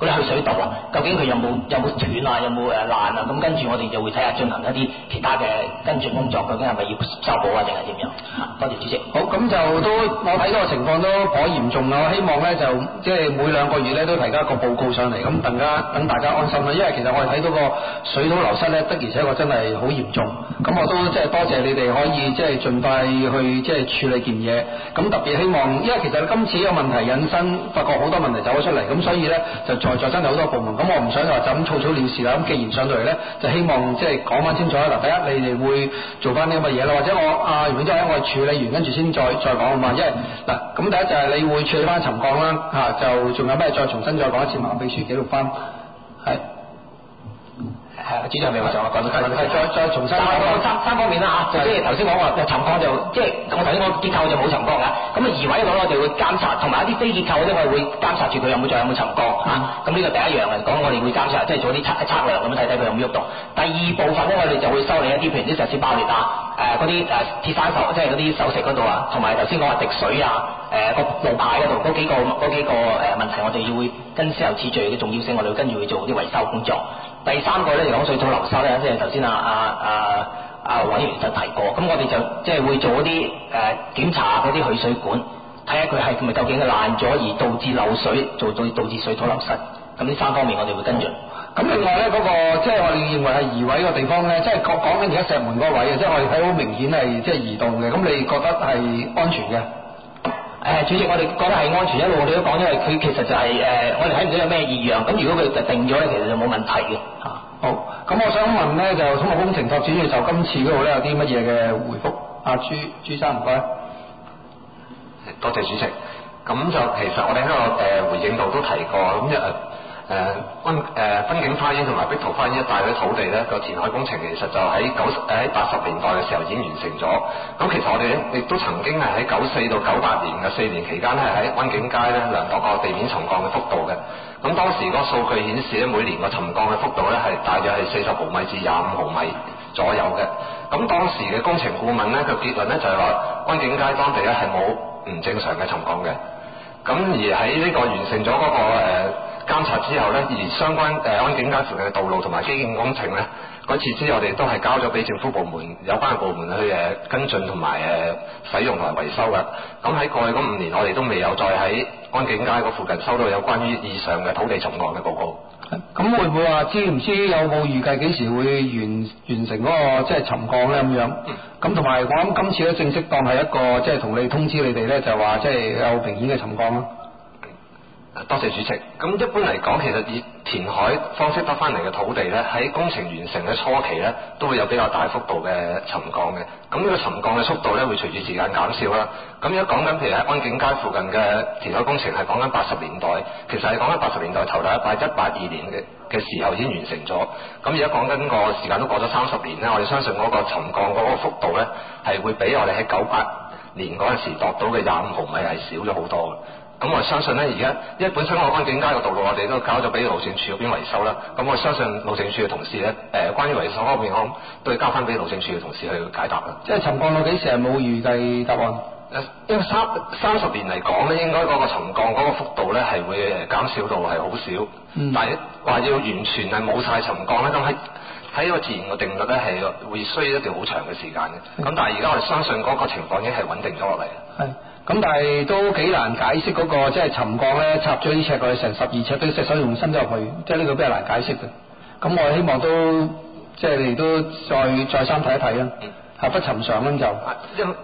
Speaker 3: 嗰啲去水道啊，究竟佢有冇有冇斷啊，有冇誒爛啊？咁跟住我哋就會睇下進行一啲其他嘅跟進工作，究竟係咪要修補啊，定係點樣？多謝主席。
Speaker 1: 好，咁就都我睇到個情況都頗嚴重啊！我希望咧就即係每兩個月咧都提交一個報告上嚟，咁等家等大家安心啦。因為其實我哋睇到個水土流失咧，的而且確真係好嚴重。咁我都即係多謝你哋可以即係盡快去即係處理件嘢。咁特別希望，因為其實今次呢個問題引申，發覺好多問題走咗出嚟，咁所以咧就在座真係好多部門。咁我唔想話就咁草草了事啦。咁既然上到嚟咧，就希望即係講翻清楚啦。嗱，第一你哋會做翻啲咁嘅嘢啦，或者我啊袁總喺我處理完，跟住先再再講啊嘛。因為嗱，咁第一就係你會處理翻沉降啦，嚇、啊、就仲有咩再重新再講一次，麻煩秘書記錄翻，係。
Speaker 3: 係，主席係咪話想我講多啲？
Speaker 1: 係，再再重新
Speaker 3: 三三三方面啦嚇，就即係頭先講話沉降就即係我頭先講結構就冇沉降㗎，咁啊移位嗰度我哋會監察，同埋一啲非結構嗰啲我哋會監察住佢有冇仲有冇沉降嚇。咁呢個第一樣嚟講，我哋會監察，即係做啲測測量咁樣睇睇佢有冇喐動。第二部分咧，我哋就會修理一啲譬如啲石屎爆裂啊，誒嗰啲誒鐵山手，即係嗰啲手石嗰度啊，同埋頭先講話滴水啊，誒個路牌嗰度嗰幾個嗰幾個誒問題，我哋要會跟先後次序嘅重要性，我哋會跟住會做啲維修工作。第三個咧就講水土流失咧，即係頭先啊啊啊啊委員就提過，咁我哋就即係會做一啲誒、呃、檢查嗰啲去水管，睇下佢係咪究竟係爛咗而導致漏水，做到導致水土流失。咁呢三方面我哋會跟進。
Speaker 1: 咁另外咧嗰、那個即係我哋認為係移位個地方咧，即係講講緊而家石門嗰個位啊，即係我哋睇好明顯係即係移動嘅。咁你覺得係安全嘅？
Speaker 3: 誒，主席，我哋覺得係安全，一路我哋都講，因為佢其實就係、是、誒、呃，我哋睇唔到有咩異樣。咁如果佢就定咗咧，其實就冇問題嘅嚇。
Speaker 1: 好，咁我想問咧，就土木工程拓展署就今次嗰度咧有啲乜嘢嘅回覆？阿、啊、朱朱生唔該。
Speaker 6: 多謝主席。咁就其實我哋喺個誒回應度都提過，咁一誒溫誒濱景花園同埋碧桃花園一帶嘅土地咧，個填海工程其實就喺九誒喺八十年代嘅時候已經完成咗。咁其實我哋亦都曾經係喺九四到九八年嘅四年期間咧，喺灣景街咧量度過地面沉降嘅幅度嘅。咁當時個數據顯示咧，每年個沉降嘅幅度咧係大約係四十毫米至廿五毫米左右嘅。咁當時嘅工程顧問咧個結論咧就係話，灣景街當地咧係冇唔正常嘅沉降嘅。咁而喺呢個完成咗嗰、那個誒、呃、監察之後咧，而相關誒灣景街附近嘅道路同埋基建工程咧，嗰次之我哋都係交咗俾政府部門有關嘅部門去誒、呃、跟進同埋誒使用同埋維修嘅。咁喺過去嗰五年，我哋都未有再喺灣景街嗰附近收到有關於以上嘅土地沉降嘅報告。
Speaker 1: 咁會唔會話知唔知有冇預計幾時會完完成嗰、那個即係沉降咧咁樣？咁同埋我諗今次咧正式當係一個即係同你通知你哋咧，就話即係有明顯嘅沉降啦。
Speaker 6: 多謝主席。咁一般嚟講，其實以填海方式得翻嚟嘅土地咧，喺工程完成嘅初期咧，都會有比較大幅度嘅沉降嘅。咁呢個沉降嘅速度咧，會隨住時間減少啦。咁而家講緊譬如喺灣景街附近嘅填海工程係講緊八十年代，其實係講緊八十年代頭第一八一八二年嘅嘅時候已經完成咗。咁而家講緊個時間都過咗三十年咧，我哋相信嗰個沉降嗰個幅度咧，係會比我哋喺九八年嗰陣時度到嘅廿五毫米係少咗好多嘅。咁我相信咧，而家因為本身我灣景街個道路我哋都交咗俾路政署嗰邊維修啦。咁我相信路政署嘅同事咧，誒、呃、關於維修方面，我都要交翻俾路政署嘅同事去解答啦。
Speaker 1: 即係沉降到幾時係冇預計答案？
Speaker 6: 因為三三十年嚟講咧，應該嗰個沉降嗰個幅度咧係會誒減少到係好少。嗯、但係話要完全係冇晒沉降咧，咁喺喺個自然嘅定律咧係會需要一段好長嘅時間嘅。咁、嗯、但係而家我哋相信嗰個情況已經係穩定咗落嚟。
Speaker 1: 係。咁但係都幾難解釋嗰、那個即係沉降咧，插咗啲尺過去成十二尺，啲石手用伸咗入去，即係呢個比較難解釋嘅。咁我希望都即係你哋都再再三睇一睇啦，係、嗯、不尋常咁就。因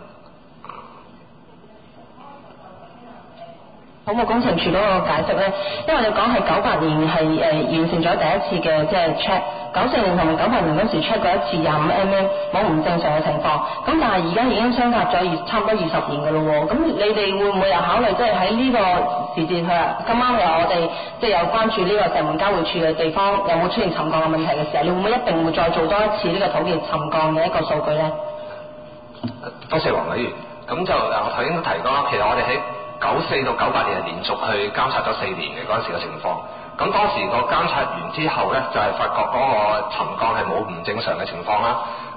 Speaker 2: 土木工程處嗰個解釋咧，因為你講係九八年係誒、呃、完成咗第一次嘅即係 check，九四年同埋九八年嗰時 check 過一次廿五 mm 冇唔正常嘅情況，咁但係而家已經相隔咗二差唔多二十年㗎咯喎，咁你哋會唔會又考慮即係喺呢個時節去啊？今晚又我哋即係有關注呢個石門交匯處嘅地方有冇出現沉降嘅問題嘅時候，你會唔會一定會再做多一次呢個土地沉降嘅一個數據咧？
Speaker 6: 多謝黃委員，咁就我頭先都提過啦，其實我哋喺九四到九八年係連續去監察咗四年嘅嗰陣時嘅情況，咁當時個監察完之後咧，就係、是、發覺嗰個沉降係冇唔正常嘅情況啦。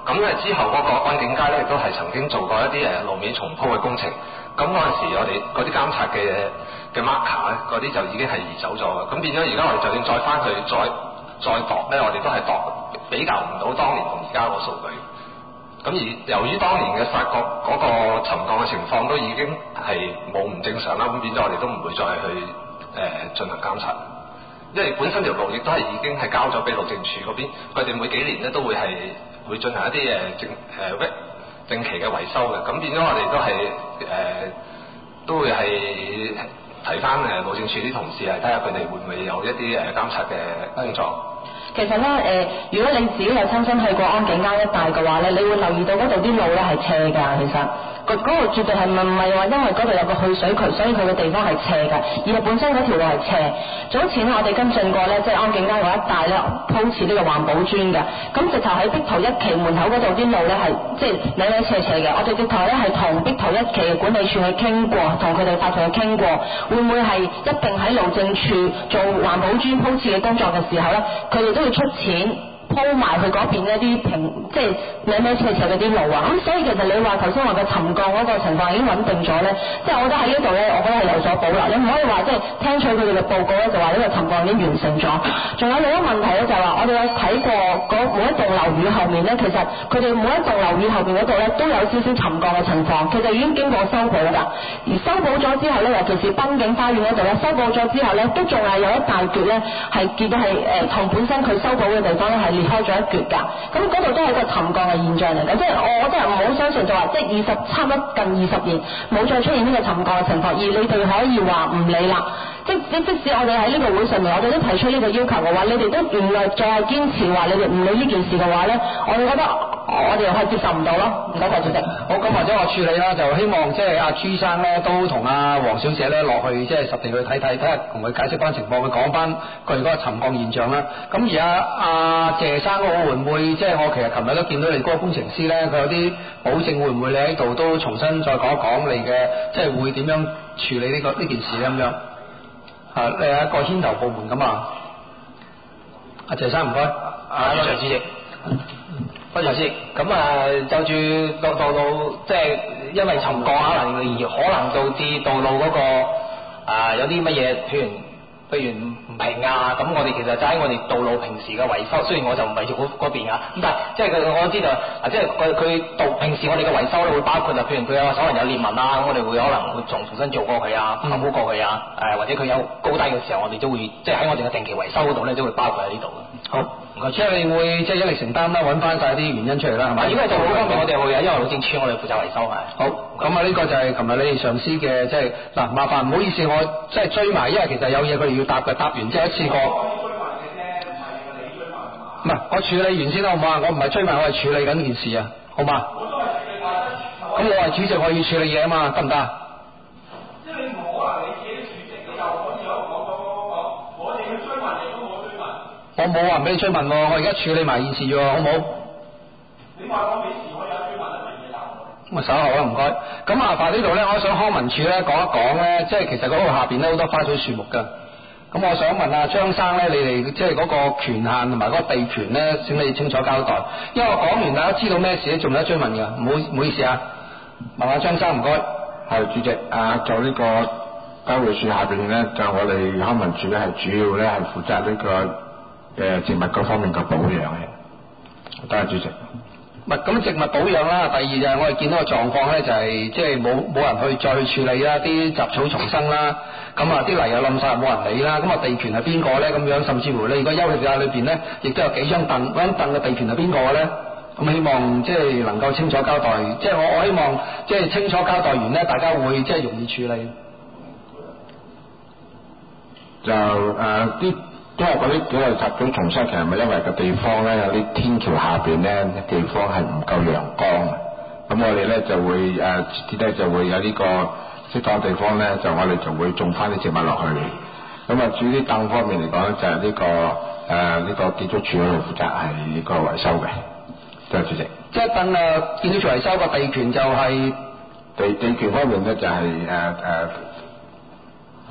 Speaker 6: 咁誒之後嗰個安景街咧，亦都係曾經做過一啲誒路面重鋪嘅工程。咁嗰陣時，我哋嗰啲監察嘅嘅 marker 咧，嗰啲就已經係移走咗嘅。咁變咗而家我哋就算再翻去再再度咧，我哋都係度比較唔到當年同而家個數據。咁而由於當年嘅發覺嗰個沉降嘅情況都已經係冇唔正常啦，咁變咗我哋都唔會再去誒、呃、進行監察。因為本身條路亦都係已經係交咗俾路政署嗰邊，佢哋每幾年咧都會係會進行一啲誒正誒定定期嘅維修嘅，咁變咗我哋都係誒、呃、都會係提翻誒路政署啲同事係睇下佢哋會唔會有一啲誒監察嘅工作。
Speaker 2: 其實咧誒、呃，如果你自己有親身去過安景街一帶嘅話咧，你會留意到嗰度啲路咧係斜㗎，其實。嗰嗰度絕對係唔係話因為嗰度有個去水渠，所以佢嘅地方係斜㗎，而係本身嗰條路係斜。早前我哋跟進過咧，即係安景街嗰一帶咧鋪設呢個環保磚嘅，咁直頭喺碧圖一期門口嗰度啲路咧係即係歪歪斜斜嘅。我哋直頭咧係同碧圖一期嘅管理處去傾過，同佢哋法團去傾過，會唔會係一定喺路政處做環保磚鋪設嘅工作嘅時候咧，佢哋都要出錢鋪埋佢嗰邊一啲平，即係歪歪斜斜嗰啲路啊，咁所以其實你話頭先話嘅沉降嗰個情況已經穩定咗咧，即係我覺得喺呢度咧，我覺得係有所保留，你唔可以話即係聽取佢哋嘅報告咧，就話呢個沉降已經完成咗。仲有另一個問題咧，就係話我哋有睇過嗰每一棟樓宇後面咧，其實佢哋每一棟樓宇後邊嗰度咧都有少少沉降嘅情況，其實已經經過修補㗎，而修補咗之後咧，尤其是濱景花園嗰度咧，修補咗之後咧，都仲係有一大橛咧係見到係誒同本身佢修補嘅地方咧係裂開咗一橛㗎，咁嗰度都係一個沉降嘅現象嚟嘅，即係我真係唔好相信就話即係二十差唔多近二十年冇再出現呢個沉降嘅情況，而你哋可以話唔理啦。即即即使我哋喺呢個會上面，我哋都提出呢個要求嘅話，你哋都原來再係堅持話你哋唔理呢件事嘅話咧，我哋覺得我哋係接受唔到咯。唔該晒主席。
Speaker 1: 好，咁或者我處理啦，就希望即係阿朱生咧都同阿黃小姐咧落去即係實地去睇睇，睇下同佢解釋翻情況，佢講翻佢嗰個沉降現象啦。咁而阿阿謝生嗰個會唔會即係我其實琴日都見到你嗰個工程師咧，佢有啲保證會唔會你喺度都重新再講一講你嘅即係會點樣處理呢、呢個呢件事咧咁樣？啊，你係一個牽頭部門咁啊，阿謝生唔該，
Speaker 3: 啊，多謝主席，多謝主席。咁啊，就住道道路，即係因為沉降可能而可能導致道路嗰、嗰個啊有啲乜嘢，譬如譬如唔平啊，咁我哋其實就喺我哋道路平時嘅維修，雖然我就唔係做嗰嗰邊啊，咁但係即係佢我知道啊，即係佢佢道平時我哋嘅維修咧會包括啊，譬如佢有可能有裂紋啊，咁我哋會可能會重重新做過佢啊，修補過佢啊，誒或者佢有高低嘅時候，我哋都會即係喺我哋嘅定期維修嗰度咧都會包括喺呢度嘅。
Speaker 1: 好，唔該，即係你會即係一力承擔啦，揾翻晒啲原因出嚟啦，係咪？
Speaker 3: 如果係做好方面，我哋會啊，因為路政署我哋負責維修係。
Speaker 1: 好，咁啊呢個就係琴日你哋上司嘅即係嗱，麻煩唔好意思，我即係追埋，因為其實有嘢佢哋要答嘅，答完之後一次過。唔係，我處理完先啦，好唔好啊？我唔係追埋，我係處理緊件事啊，好嘛？咁我係主席，我要處理嘢啊嘛，得唔得？
Speaker 7: 即係你唔可能你自己主席，你又可以喺度講講講講講，我哋要追問你都冇追問。
Speaker 1: 我冇話俾你追問喎，我而家處理埋件事啫喎，好唔好？
Speaker 7: 你話我幾時可以有追問啊？乜嘢答我？
Speaker 1: 咁啊稍後啦，唔該。咁麻煩呢度咧，我想康文署咧講一講咧，即係其實嗰度下邊咧好多花草樹木㗎。咁我想問下張生咧，你哋即係嗰個權限同埋嗰個地權咧，請你清楚交代。因為我講完大家知道咩事咧，仲有得追問㗎，唔好唔好意思啊。問下張生唔該。
Speaker 5: 係主席，啊就呢個交匯處下邊咧，就我哋康文署咧係主要咧係負責呢、這個誒、呃、植物嗰方面嘅保養嘅。多謝主席。
Speaker 1: 唔係咁植物保養啦，第二就係我哋見到個狀況咧，就係即係冇冇人去再去處理啦，啲雜草叢生啦，咁啊啲泥又冧晒，冇人理啦，咁啊地權係邊個咧？咁樣甚至乎你如果休憩室裏邊咧，亦都有幾張凳，嗰張凳嘅地權係邊個咧？咁希望即係能夠清楚交代，即係我我希望即係清楚交代完咧，大家會即係容易處理。
Speaker 5: 就誒啲。呃因為嗰啲幾個雜草叢生，其實咪因為個地方咧有啲天橋下邊咧地方係唔夠陽光，咁我哋咧就會誒啲咧就會有呢個適當地方咧，就我哋就會種翻啲植物落去。咁啊，至於啲凳方面嚟講咧，就係、是、呢、這個誒呢、呃這個建築署嗰度負責係呢個維修嘅。多謝主席。
Speaker 1: 即係凳誒建築署維修個地權就係、是、
Speaker 5: 地地權方面咧就係誒誒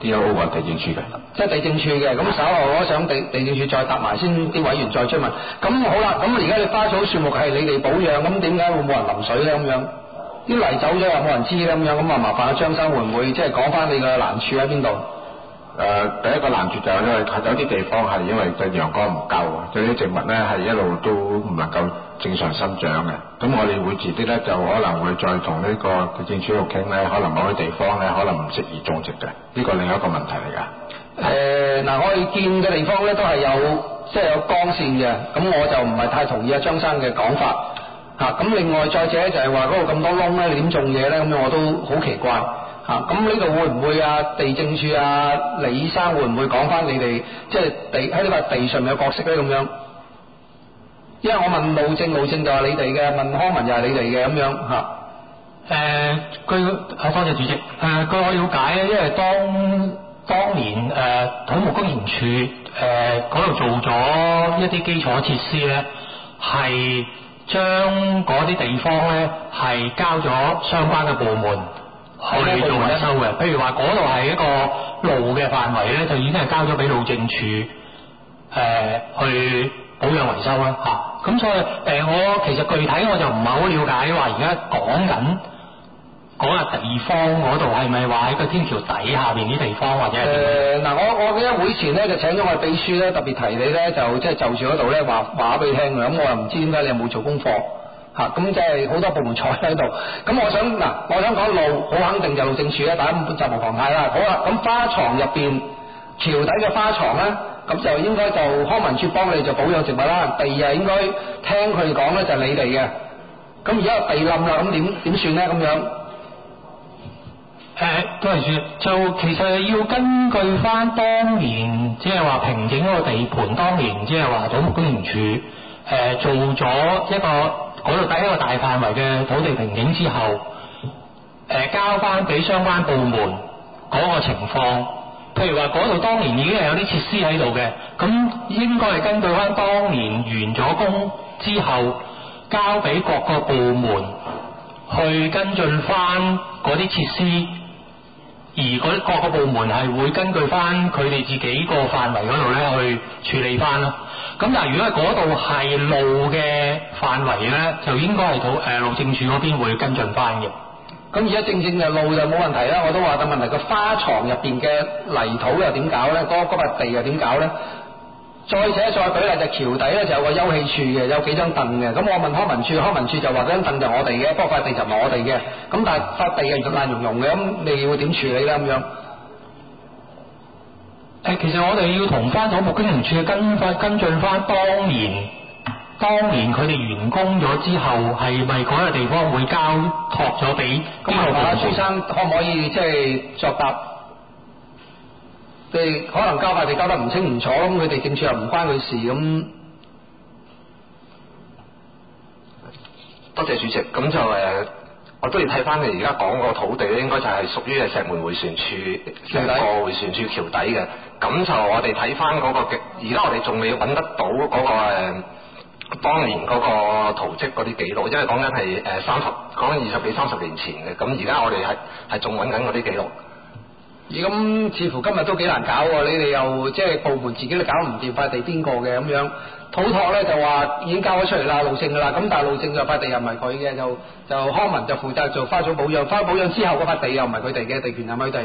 Speaker 5: D L O 或地政處嘅。
Speaker 1: 即係地政處嘅，咁稍後我想地地政處再答埋先，啲委員再追問。咁好啦，咁而家你花草樹木係你哋保養，咁點解會冇人淋水咧？咁樣啲泥走咗又冇人知咧？咁樣咁啊，麻煩阿張生會唔會即係講翻你嘅難處喺邊度？
Speaker 5: 誒、呃，第一個難處就係因為有啲地方係因為個陽光唔夠，對啲植物咧係一路都唔能夠正常生長嘅。咁我哋會遲啲咧就可能會再同呢個地政處度傾咧，可能某啲地方咧可能唔適宜種植嘅，呢個另一個問題嚟㗎。
Speaker 1: 誒嗱、呃，我哋見嘅地方咧都係有即係有光線嘅，咁我就唔係太同意阿張生嘅講法嚇。咁、啊、另外再者就係話嗰度咁多窿咧，你點種嘢咧？咁樣我都好奇怪嚇。咁呢度會唔會啊地政處啊李生會唔會講翻你哋即係地喺呢塊地上面嘅角色咧？咁樣，因為我問路政，路政就係你哋嘅，問康文又係你哋嘅咁樣嚇。
Speaker 3: 誒、呃，據好多謝主席。誒、呃，據我了解咧，因為當當年誒、呃、土木工程處誒嗰度做咗一啲基礎設施咧，係將嗰啲地方咧係交咗相關嘅部門去做維修嘅。譬如話嗰度係一個路嘅範圍咧，就已經係交咗俾路政處誒、呃、去保養維修啦嚇。咁、啊、所以誒、呃，我其實具體我就唔係好了解話而家講緊嗰個地方嗰度係咪話喺個天橋底下邊啲地方或者係點？誒嗱、
Speaker 1: 呃，我我記得會前咧就請咗我秘書咧，特別提你咧就即係就住嗰度咧話話俾你聽嘅。咁我又唔知點解你有冇做功課嚇？咁即係好多部門坐喺度。咁我想嗱，我想講路好肯定就路政處咧，大家責無旁貸啦。好啦，咁花床入邊橋底嘅花床咧，咁就應該就康文署幫你做保養植物啦。第二日應該聽佢講咧就係你哋嘅。咁而家地冧啦，咁點點算咧？咁樣？
Speaker 3: 誒，都係說，就其實要根據翻當年即係話平整嗰個地盤，當年即係話土木工程處誒、呃、做咗一個嗰度第一個大範圍嘅土地平整之後，誒、呃、交翻俾相關部門嗰個情況。譬如話嗰度當年已經係有啲設施喺度嘅，咁應該係根據翻當年完咗工之後，交俾各個部門去跟進翻嗰啲設施。而嗰各個部門係會根據翻佢哋自己個範圍嗰度咧去處理翻啦。咁但係如果係嗰度係路嘅範圍咧，就應該係土誒路政署嗰邊會跟進翻嘅。
Speaker 1: 咁而家正正嘅路就冇問題啦，我都話但問題個花床入邊嘅泥土又點搞咧？嗰嗰塊地又點搞咧？再者再舉例就橋底咧就有個休憩處嘅，有幾張凳嘅。咁我問康文署，康文署就話嗰張凳就我哋嘅，不過塊地就唔係我哋嘅。咁但係塊地係爛溶溶嘅，咁你會點處理咧？咁樣？
Speaker 3: 誒，其實我哋要同翻土木工程處跟翻跟進翻當年，當年佢哋完工咗之後，係咪嗰個地方會交託咗俾？
Speaker 1: 咁麻煩阿朱生可唔可以即係作答？即係可能交塊地交得唔清唔楚，咁佢哋政處又唔關佢事咁。
Speaker 6: 多謝主席，咁就誒、呃，我都要睇翻你而家講個土地咧，應該就係屬於係石門迴旋處成個迴旋處橋底嘅。咁就我哋睇翻嗰個嘅，而家我哋仲未揾得到嗰、那個誒、呃、當年嗰個圖則嗰啲記錄，因為講緊係誒三十講緊二十幾三十年前嘅。咁而家我哋係係仲揾緊嗰啲記錄。
Speaker 1: 而咁似乎今日都幾難搞喎，你哋又即係部門自己都搞唔掂塊地邊個嘅咁樣，土託咧就話已經交咗出嚟啦，路政噶啦，咁但係路政就塊地又唔係佢嘅，就就康文就負責做花草保養，花草保養之後嗰塊地又唔係佢哋嘅，地權係咪佢哋？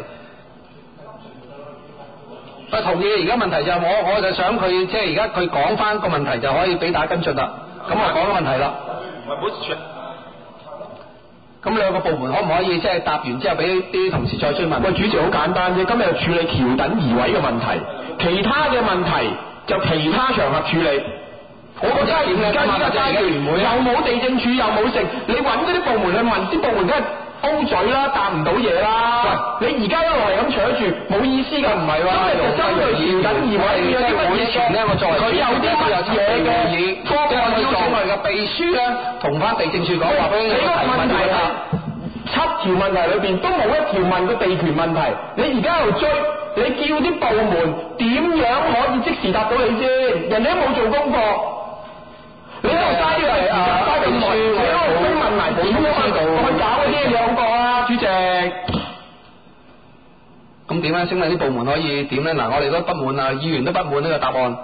Speaker 1: 我同意，而家問題就係我我就想佢即係而家佢講翻個問題就可以俾大家跟進啦，咁我講個問題啦。
Speaker 4: 唔係唔好説。
Speaker 1: 咁兩個部門可唔可以即係答完之後俾啲同事再追問？
Speaker 5: 喂，主席好簡單啫，今日處理橋躉移位嘅問題，其他嘅問題就其他場合處理。我覺得而家呢個階段又冇地政處又冇剩，你揾嗰啲部門去問，啲部門梗係 O 嘴啦，答唔到嘢啦。喂，你而家一路係咁搶住，冇意思㗎，唔係喎。今日就針對橋躉移位有啲乜嘢嘅？佢有啲乜嘢嘅方案要求我哋嘅秘書咧，同翻地政處講話俾你個問題係七條問題裏邊都冇一條問個地權問題。你而家喺度追，你叫啲部門點樣可以即時答到你先？人哋都冇做功課。你喺度嘥啲時間嘥咁耐，你喺度追問埋點樣去搞嗰啲嘢好過啊，主席。咁
Speaker 1: 咁點咧？請問啲部門可以點咧？嗱，我哋都不滿啊，議員都不滿呢個答案。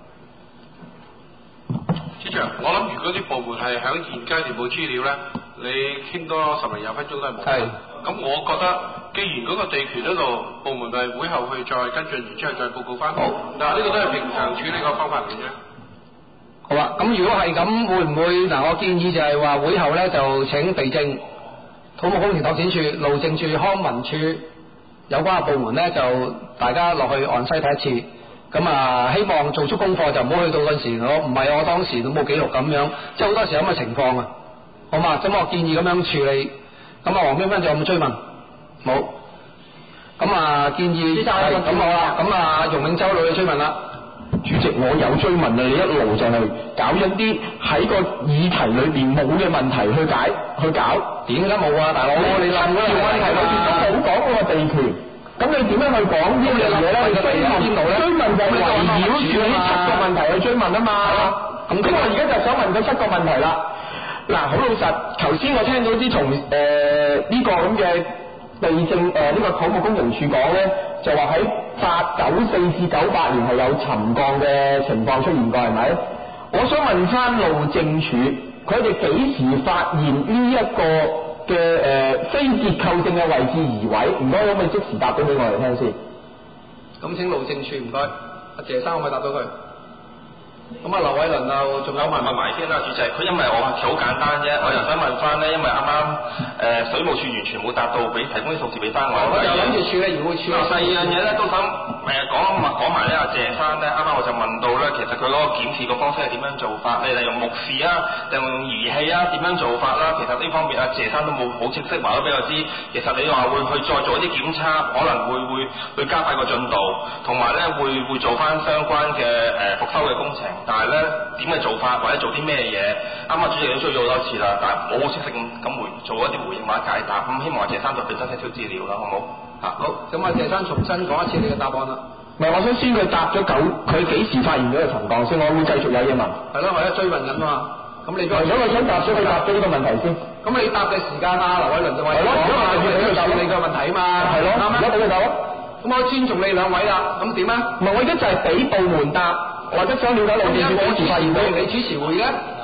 Speaker 8: 司長，我諗如果啲部門係喺現階段冇資料咧，你傾多十零廿分鐘都係冇問題。咁我覺得，既然嗰個地權嗰度部門係會後去再跟進，然之後再報告翻。好，嗱呢個都係平常處理個方法嚟嘅啫。
Speaker 1: 好啊，咁如果係咁，會唔會嗱？我建議就係話會後咧就請地政、土木工程拓展署、路政署、康文署有關嘅部門咧，就大家落去岸西睇一次。咁啊，希望做足功課，就唔好去到嗰陣時，我唔係我當時都冇記錄咁樣，即係好多時有咁嘅情況啊。好嘛，咁我建議咁樣處理。咁啊，黃冰芬仲有冇追問？冇。咁啊，建議係咁好啦。咁啊，容永洲女去追問啦。
Speaker 5: 主席，我有追問啊！你一路就係搞一啲喺個議題裏邊冇嘅問題去解去搞，
Speaker 1: 點解冇啊，大佬？你諗嘅
Speaker 5: 問題裏邊都冇講嗰個地權，咁你點樣去講呢樣嘢咧？追問追問就係圍繞住呢七個問題去追問啊嘛。咁咁我而家就想問嗰七個問題啦。嗱，好老實，頭先我聽到啲同誒呢個咁嘅地政誒呢個土木工程署講咧，就話喺八九四至九八年係有沉降嘅情況出現過，係咪？我想問翻路政署，佢哋幾時發現呢一個嘅誒、呃、非結構性嘅位置移位？唔該，可唔可以即時答到俾我哋聽先？
Speaker 1: 咁請路政署唔該，阿謝生可唔可以答到佢？咁啊，劉偉倫啊，仲有問問埋先啦，主席。佢因為我好簡單啫，我又想問翻咧，因為啱啱誒水務署完全冇答到，俾提供啲數字俾翻我。我就諗住處理，如會處理。第二樣嘢咧，都想誒講埋講埋咧，阿謝生咧，啱啱我就問到咧，其實佢嗰個檢視個方式係點樣做法？你係用目視啊，定用儀器啊？點樣做法啦？其實呢方面阿謝生都冇好清晰話咗俾我知。其實你話會去再做一啲檢測，可能會會去加快個進度，同埋咧會會做翻相關嘅誒復修嘅工程。但係咧點嘅做法或者做啲咩嘢，啱啱主席都追咗好多次啦，但係冇好清晰咁咁回做一啲回應或者解答，咁希望阿謝生再俾多少少資料啦，好唔好？嚇，好，咁阿謝生重新講一次你嘅答案啦。
Speaker 5: 唔係，我想先佢答咗九，佢幾時發現咗個沉降先？我會繼續有嘢問。係咯，我而家追問緊啊嘛。咁你如果我想答咗佢答咗呢個問題先。咁你答嘅時間啊，劉偉倫就話係咯，而家我係要你答你個問題啊嘛。係咯，啱啱俾佢答咯。咁我尊重你兩位啦，咁點啊？唔係，我而家就係俾部門答。或者想了解路政署幾時發現到？你主持會咧，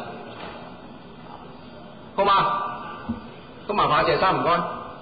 Speaker 5: 好嘛？咁麻煩阿謝生唔該。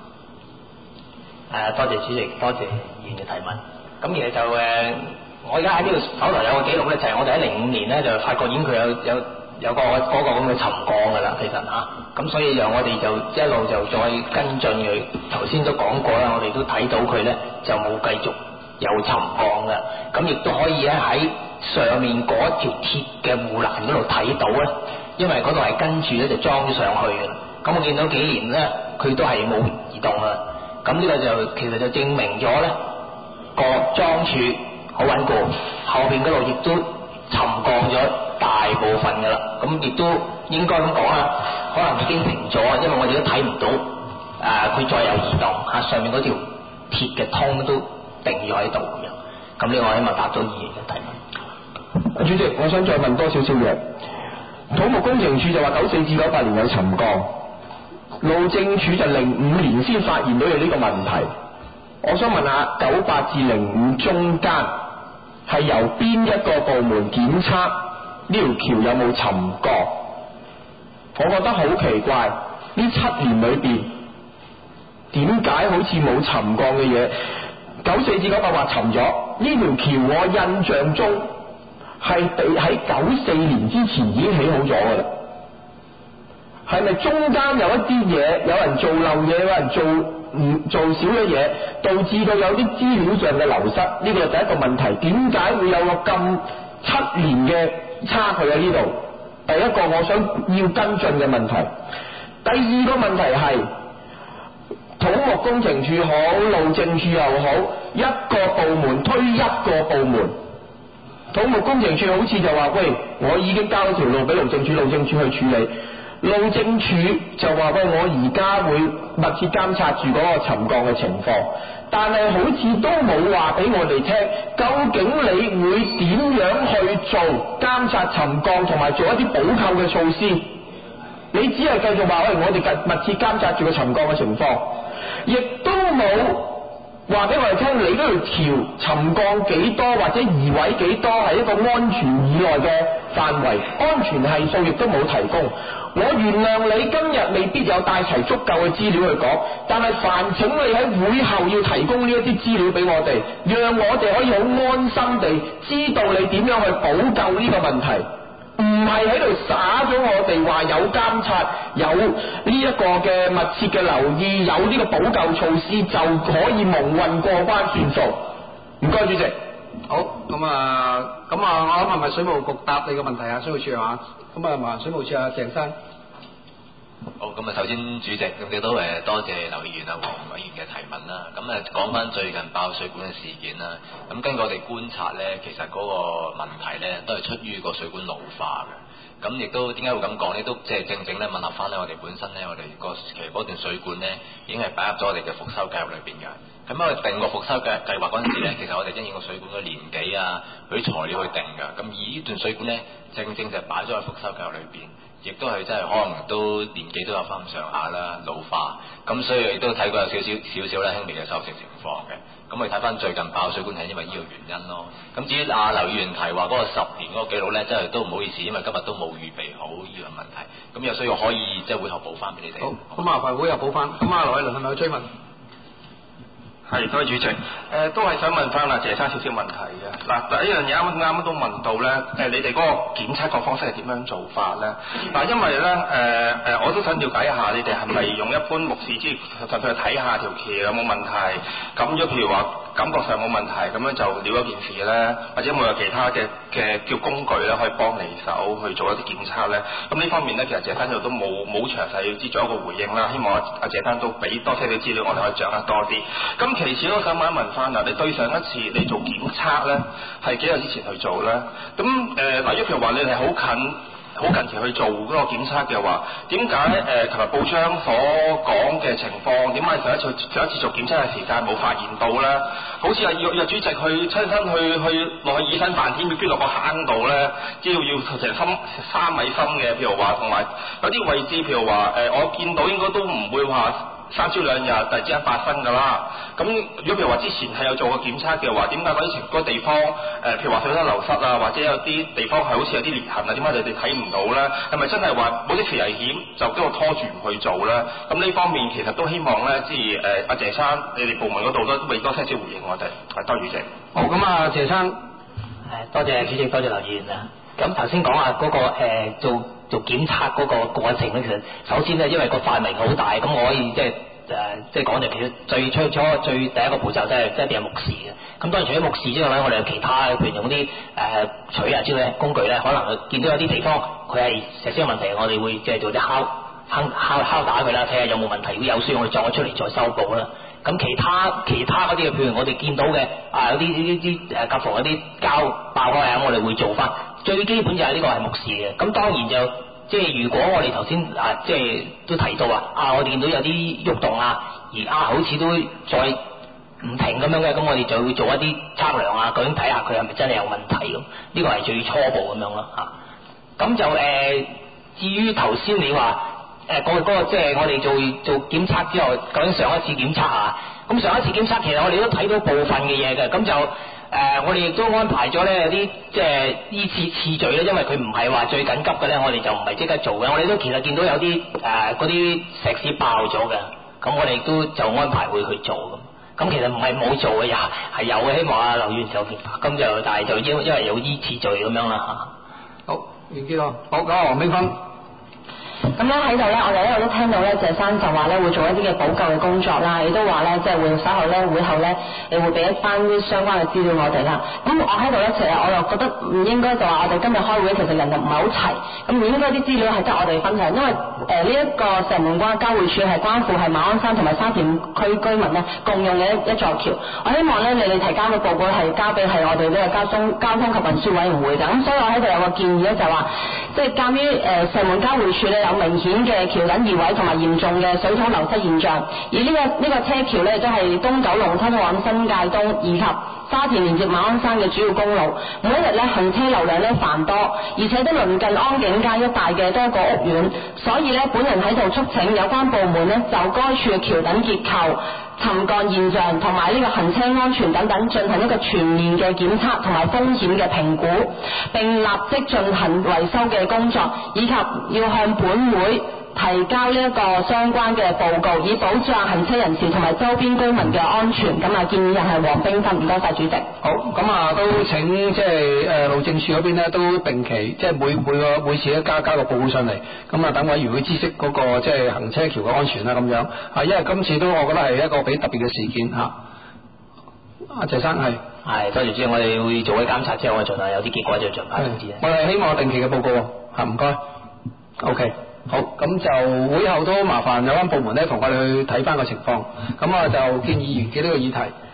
Speaker 3: 誒，多謝主席，多謝議員嘅提問。咁其實就誒，我而家喺呢度手頭有個記錄咧，就係、是、我哋喺零五年咧就發覺已經佢有有有個嗰、那個咁嘅沉降㗎啦，其實嚇。咁、啊、所以就我哋就一路就再跟進佢。頭先都講過啦，我哋都睇到佢咧就冇繼續有沉降㗎。咁亦都可以咧喺上面嗰條鐵嘅護欄嗰度睇到咧，因為嗰度係跟住咧就裝咗上去嘅。咁我見到幾年咧，佢都係冇移動啦。咁呢個就其實就證明咗咧個樁柱好穩固，後邊嗰度亦都沉降咗大部分㗎啦。咁亦都應該咁講啦，可能已經停咗，因為我哋都睇唔到誒佢、呃、再有移動嚇，上面嗰條鐵嘅通都定咗喺度咁樣。咁呢個我希望答到議員嘅提問。
Speaker 5: 主席，我想再問多少少嘢。土木工程署就話九四至九八年有沉降，路政署就零五年先發現到有呢個問題。我想問下，九八至零五中間係由邊一個部門檢測呢條橋有冇沉降？我覺得好奇怪，呢七年裏邊點解好似冇沉降嘅嘢？九四至九八話沉咗，呢條橋我印象中係地喺九四年之前已經起好咗㗎啦。係咪中間有一啲嘢，有人做漏嘢，有人做唔做少咗嘢，導致到有啲資料上嘅流失？呢個係第一個問題。點解會有個咁七年嘅差距喺呢度？第一個我想要跟進嘅問題。第二個問題係土木工程署好，路政署又好，一個部門推一個部門。土木工程署好似就話：喂，我已經交咗條路俾路政署，路政署去處理。路政署就話：喂，我而家會密切監察住嗰個沉降嘅情況，但係好似都冇話俾我哋聽，究竟你會點樣去做監察沉降同埋做一啲補救嘅措施？你只係繼續話：喂，我哋密切監察住個沉降嘅情況，亦都冇話俾我哋聽，你嗰條橋沉降幾多或者移位幾多係一個安全以內嘅範圍，安全係數亦都冇提供。我原諒你今日未必有帶齊足夠嘅資料去講，但係煩請你喺會後要提供呢一啲資料俾我哋，讓我哋可以好安心地知道你點樣去補救呢個問題，唔係喺度耍咗我哋話有監察，有呢一個嘅密切嘅留意，有呢個補救措施就可以蒙混過關算數。唔該，主席。
Speaker 9: 好，咁啊，咁啊，我諗係咪水務局答你個問題啊？水務署係嘛？咁啊，麻煩水務署啊，鄭生。
Speaker 10: 好，咁啊，首先主席，咁亦都誒多謝劉議員啊、黃委員嘅提問啦。咁啊，講翻最近爆水管嘅事件啦。咁根據我哋觀察咧，其實嗰個問題咧都係出於個水管老化嘅。咁亦都點解會咁講咧？都即係正正咧吻合翻咧，我哋本身咧，我哋個其實嗰段水管咧已經係擺入咗我哋嘅復修計劃裏邊㗎。咁我哋定個復修嘅計劃嗰陣時咧，其實我哋因應個水管嘅年紀啊，嗰啲材料去定㗎。咁而呢段水管咧，正正就係擺咗喺復修計劃裏邊。亦都係真係可能都年紀都有翻咁上下啦，老化，咁所以亦都睇過有少少少少咧輕微嘅修正情況嘅。咁我哋睇翻最近爆水管係因為呢個原因咯。咁至於阿劉議員提話嗰個十年嗰個記錄咧，真係都唔好意思，因為今日都冇預備好呢個問題。咁有需要可以即係會後補翻俾你哋。
Speaker 9: 好，咁麻煩會後補翻。咁阿劉偉倫係咪有追問？
Speaker 4: 係，多謝主席。誒、呃，都係想問翻阿謝生少少問題嘅。嗱，第一樣嘢啱啱啱啱都問到咧，誒，你哋嗰個檢測個方式係點樣做法咧？嗱，因為咧，誒、呃、誒，我都想了解一下，你哋係咪用一般目視之實去睇下條橋有冇問題？咁如果譬如話感覺上冇問題，咁樣就了一件事咧，或者有冇有其他嘅嘅叫工具咧，可以幫你手去做一啲檢測咧？咁呢方面咧，其實謝生就都冇冇詳細知做一個回應啦。希望阿阿謝生都俾多些少資料，我哋可以掌握多啲。咁其次我想問一問翻嗱，你對上一次你做檢測咧，係幾日之前去做咧？咁誒嗱，如譬如話你係好近好近期去做嗰個檢測嘅話，點解誒琴日報章所講嘅情況，點解上一次上一次做檢測嘅時間冇發現到咧？好似係約約主席去親身去去落去以身犯險，要捐落個坑度咧，只要要成深三米深嘅，譬如話同埋有啲位置，譬如話誒、呃，我見到應該都唔會話三朝兩日突然之間發生㗎啦。咁如果譬如話之前係有做過檢測嘅話，點解嗰啲情嗰個地方誒、呃，譬如話水土流失啊，或者有啲地方係好似有啲裂痕啊，點解你哋睇唔到咧？係咪真係話冇啲危險就叫我拖住唔去做咧？咁呢方面其實都希望咧，即係誒阿謝生，你哋部門嗰度都俾多些少回應我哋。係，多謝主席。
Speaker 9: 好，咁啊，謝生，
Speaker 3: 誒多謝主席，多謝劉議員啊。咁頭先講下嗰個、呃、做做檢測嗰個過程咧，其實首先咧，因為個範圍好大，咁我可以即係。誒、呃，即係講就其實最初初最第一個步驟，即係即係一定係目視嘅。咁當然除咗目視之外咧，我哋有其他，譬如用啲誒錘啊之類嘅工具咧，可能見到有啲地方佢係石屎嘅問題，我哋會即係做啲敲敲敲敲打佢啦，睇下有冇問題。如果有需要，我哋作咗出嚟再修補啦。咁其他其他嗰啲嘅，譬如我哋見到嘅啊，有啲呢啲誒夾縫嗰啲膠爆開啊，我哋會做翻。最基本就係呢個係目視嘅。咁當然就。即係如果我哋頭先啊，即係都提到啊，啊我哋見到有啲喐動啊，而啊好似都再唔停咁樣嘅，咁我哋就會做一啲測量啊，究竟睇下佢係咪真係有問題咁？呢個係最初步咁樣咯嚇。咁就誒、呃，至於頭先你話誒嗰個即係我哋做做檢測之後，究竟上一次檢測啊？咁上一次檢測其實我哋都睇到部分嘅嘢嘅，咁就。誒、呃，我哋亦都安排咗咧有啲即係依次次序咧，因為佢唔係話最緊急嘅咧，我哋就唔係即刻做嘅。我哋都其實見到有啲誒嗰啲石屎爆咗嘅，咁我哋都就安排會去做咁。咁其實唔係冇做嘅，又係有嘅。希望阿劉議員就明白。咁就但係就因因為有依次序咁樣啦嚇。
Speaker 9: 好，完結咯。好，咁黃冰芬。
Speaker 2: 咁咧喺度咧，我哋一路都聽到咧，謝生就話咧會做一啲嘅補救嘅工作啦，亦都話咧即係會稍後咧會後咧，你會俾一翻啲相關嘅資料我哋啦。咁我喺度咧，其實我又覺得唔應該就話我哋今日開會其實人就唔係好齊，咁唔應該啲資料係得我哋分享，因為誒呢一個石門關交匯處係關乎係馬鞍山同埋沙田區居民咧共用嘅一一座橋。我希望咧你哋提交嘅報告係交俾係我哋呢個交通交通及運輸委員會嘅。咁所以我喺度有個建議咧，就話即係鑑於誒石門交匯處咧有明顯嘅橋墩移位同埋嚴重嘅水土流失現象，而呢、這個呢、這個車橋咧都係東九龍通往新界東以及沙田連接馬鞍山嘅主要公路，每一日咧行車流量咧繁多，而且都鄰近安景街一帶嘅多個屋苑，所以咧本人喺度促請有關部門咧就該處嘅橋墩結構、沉降現象同埋呢個行車安全等等進行一個全面嘅檢測同埋風險嘅評估，並立即進行維修嘅工作，以及要向本會提交呢一個相關嘅報告，以保障行車人士同埋周邊居民嘅安全。咁啊，建議人係黃冰芬，唔該晒主席。
Speaker 1: 好，咁啊都請即係誒路政署嗰邊咧都定期即係每每個每次都加加個報告上嚟，咁啊等委員會知悉嗰個即係行車橋嘅安全啦咁樣。啊，因為今次都我覺得係一個幾特別嘅事件嚇。阿謝生係。
Speaker 3: 係，多謝主席，我哋會做啲監察之後，我哋盡量有啲結果就盡快通知。
Speaker 1: 我哋希望定期嘅報告嚇，唔該。OK。好，咁就會後都麻煩有關部門咧同我哋去睇翻個情況，咁啊就建議完結呢個議題。